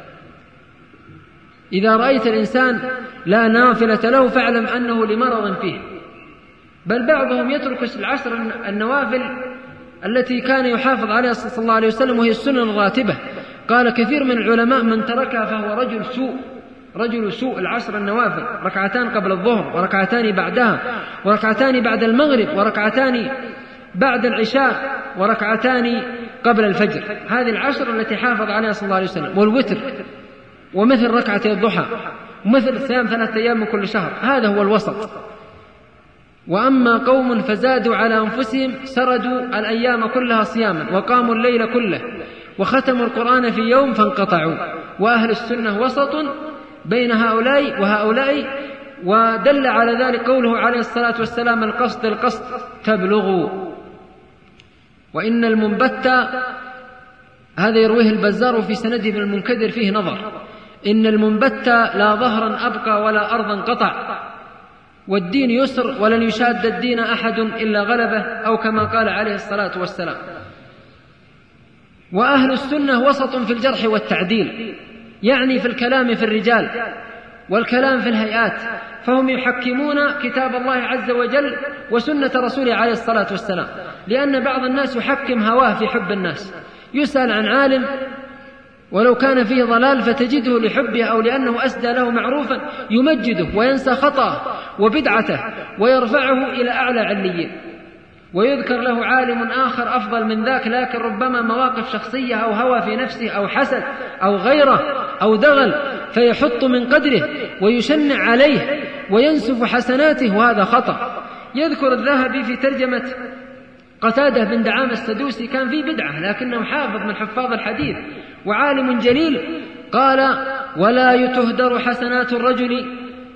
إذا رأيت الإنسان لا نافلة له فاعلم أنه لمرض فيه. بل بعضهم يترك العشر النوافل التي كان يحافظ عليها صلى الله عليه وسلم، وهي السنن الراتبة. قال كثير من العلماء: من تركها فهو رجل سوء. العشر النوافل، ركعتان قبل الظهر، وركعتان بعدها، وركعتان بعد المغرب، وركعتان بعد العشاء، وركعتان قبل الفجر. هذه العشر التي حافظ عليها صلى الله عليه وسلم. والوتر، ومثل ركعتي الضحى، ومثل صيام 3 أيام من كل شهر. هذا هو الوسط. وأما قوم فزادوا على أنفسهم سردوا الأيام كلها صياما، وقاموا الليل كله، وختموا القرآن في يوم فانقطعوا. وأهل السنة وسط بين هؤلاء وهؤلاء. ودل على ذلك قوله عليه الصلاة والسلام: القصد تبلغوا. وإن المنبت، هذا يرويه البزار في سنده ابن المنكدر فيه نظر: إن المنبت لا ظهرا أبقى ولا أرضا قطع، والدين يسر ولن يشاد الدين أحد إلا غلبه، أو كما قال عليه الصلاة والسلام. وأهل السنة وسط في الجرح والتعديل، يعني في الكلام في الرجال والكلام في الهيئات، فهم يحكمون كتاب الله عز وجل وسنة رسوله عليه الصلاة والسلام. لأن بعض الناس يحكم هواه في حب الناس، يسأل عن عالم ولو كان فيه ضلال فتجده لحبه أو لأنه أسدى له معروفا يمجده وينسى خطأه وبدعته ويرفعه إلى أعلى عليين، ويذكر له عالم آخر أفضل من ذاك، لكن ربما مواقف شخصية أو هوى في نفسه أو حسد أو غيره أو دغل، فيحط من قدره ويشنع عليه وينسف حسناته، وهذا خطأ. يذكر الذهبي في ترجمة قتادة بن دعامة السدوسي: كان في بدعة لكنه حافظ من حفاظ الحديث وعالم جليل. قال: ولا تهدر حسنات الرجل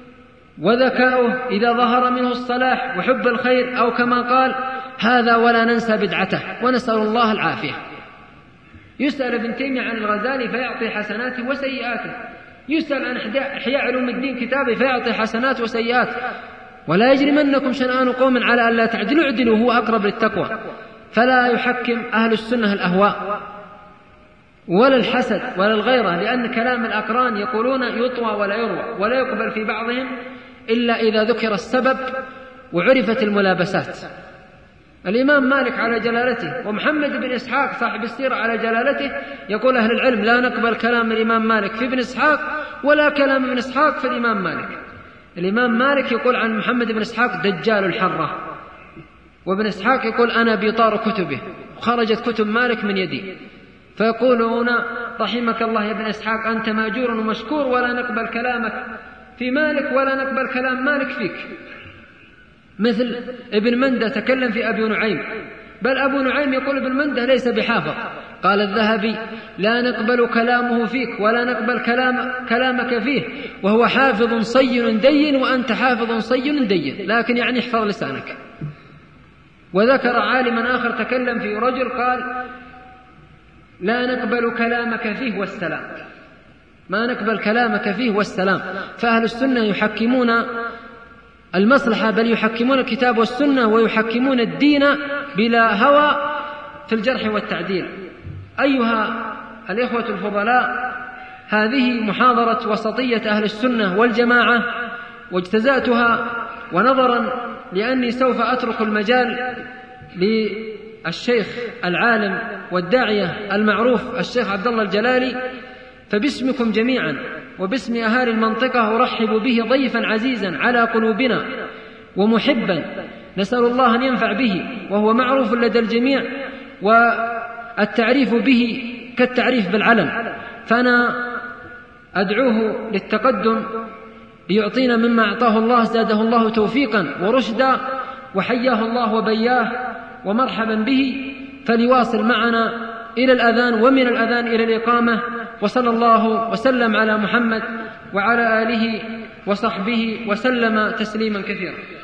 وذكاؤه إذا ظهر منه الصلاح وحب الخير، أو كما قال: هذا ولا ننسى بدعته، ونسأل الله العافية. يسأل ابن تيمية عن الغزالي فيعطي حسناته وسيئاته، يسأل عن إحياء علوم الدين كتابه فيعطي حسنات وسيئات. ولا يجرمنكم شنآن قوم على ألا تعدلوا، اعدلوا هو أقرب للتقوى. فلا يحكم أهل السنة الأهواء ولا الحسد ولا الغيرة، لأن كلام الأقران يقولون يطوى ولا يروى، ولا يقبل في بعضهم إلا إذا ذكر السبب وعرفت الملابسات. الإمام مالك على جلالته، ومحمد بن إسحاق صاحب السيرة على جلالته، يقول أهل العلم: لا نقبل كلام الإمام مالك في ابن إسحاق ولا كلام ابن إسحاق في الإمام مالك. الإمام مالك يقول عن محمد بن إسحاق: دجال الحرة. وابن إسحاق يقول: أنا بيطار كتبه، خرجت كتب مالك من يدي. فيقولون: رحمك الله يا ابن إسحاق، أنت ماجور ومشكور، ولا نقبل كلامك في مالك ولا نقبل كلام مالك فيك. مثل ابن منده تكلم في أبي نعيم، بل أبو نعيم يقول ابن منده ليس بحافظ. قال الذهبي: لا نقبل كلامه فيك ولا نقبل كلامك فيه، وهو حافظ صين دين وأنت حافظ صين دين، لكن يعني احفظ لسانك. وذكر عالما آخر تكلم في رجل قال: لا نقبل كلامك فيه والسلام، ما نقبل كلامك فيه والسلام. فأهل السنة يحكمون المصلحة، بل يحكمون الكتاب والسنة، ويحكمون الدين بلا هوى في الجرح والتعديل. أيها الإخوة الفضلاء، هذه محاضرة وسطية أهل السنة والجماعة، واجتزأتها، ونظرا لأني سوف أترك المجال للشيخ العالم والداعية المعروف الشيخ عبد الله الجلالي، فباسمكم جميعا وباسم أهالي المنطقة أرحب به ضيفا عزيزا على قلوبنا ومحبا نسأل الله أن ينفع به، وهو معروف لدى الجميع، والتعريف به كالتعريف بالعلم، فأنا أدعوه للتقدم ليعطينا مما أعطاه الله، زاده الله توفيقا ورشدا، وحياه الله وبياه ومرحبا به، فليواصل معنا إلى الأذان، ومن الأذان إلى الإقامة. وصلى الله وسلم على محمد وعلى آله وصحبه وسلم تسليما كثيرا.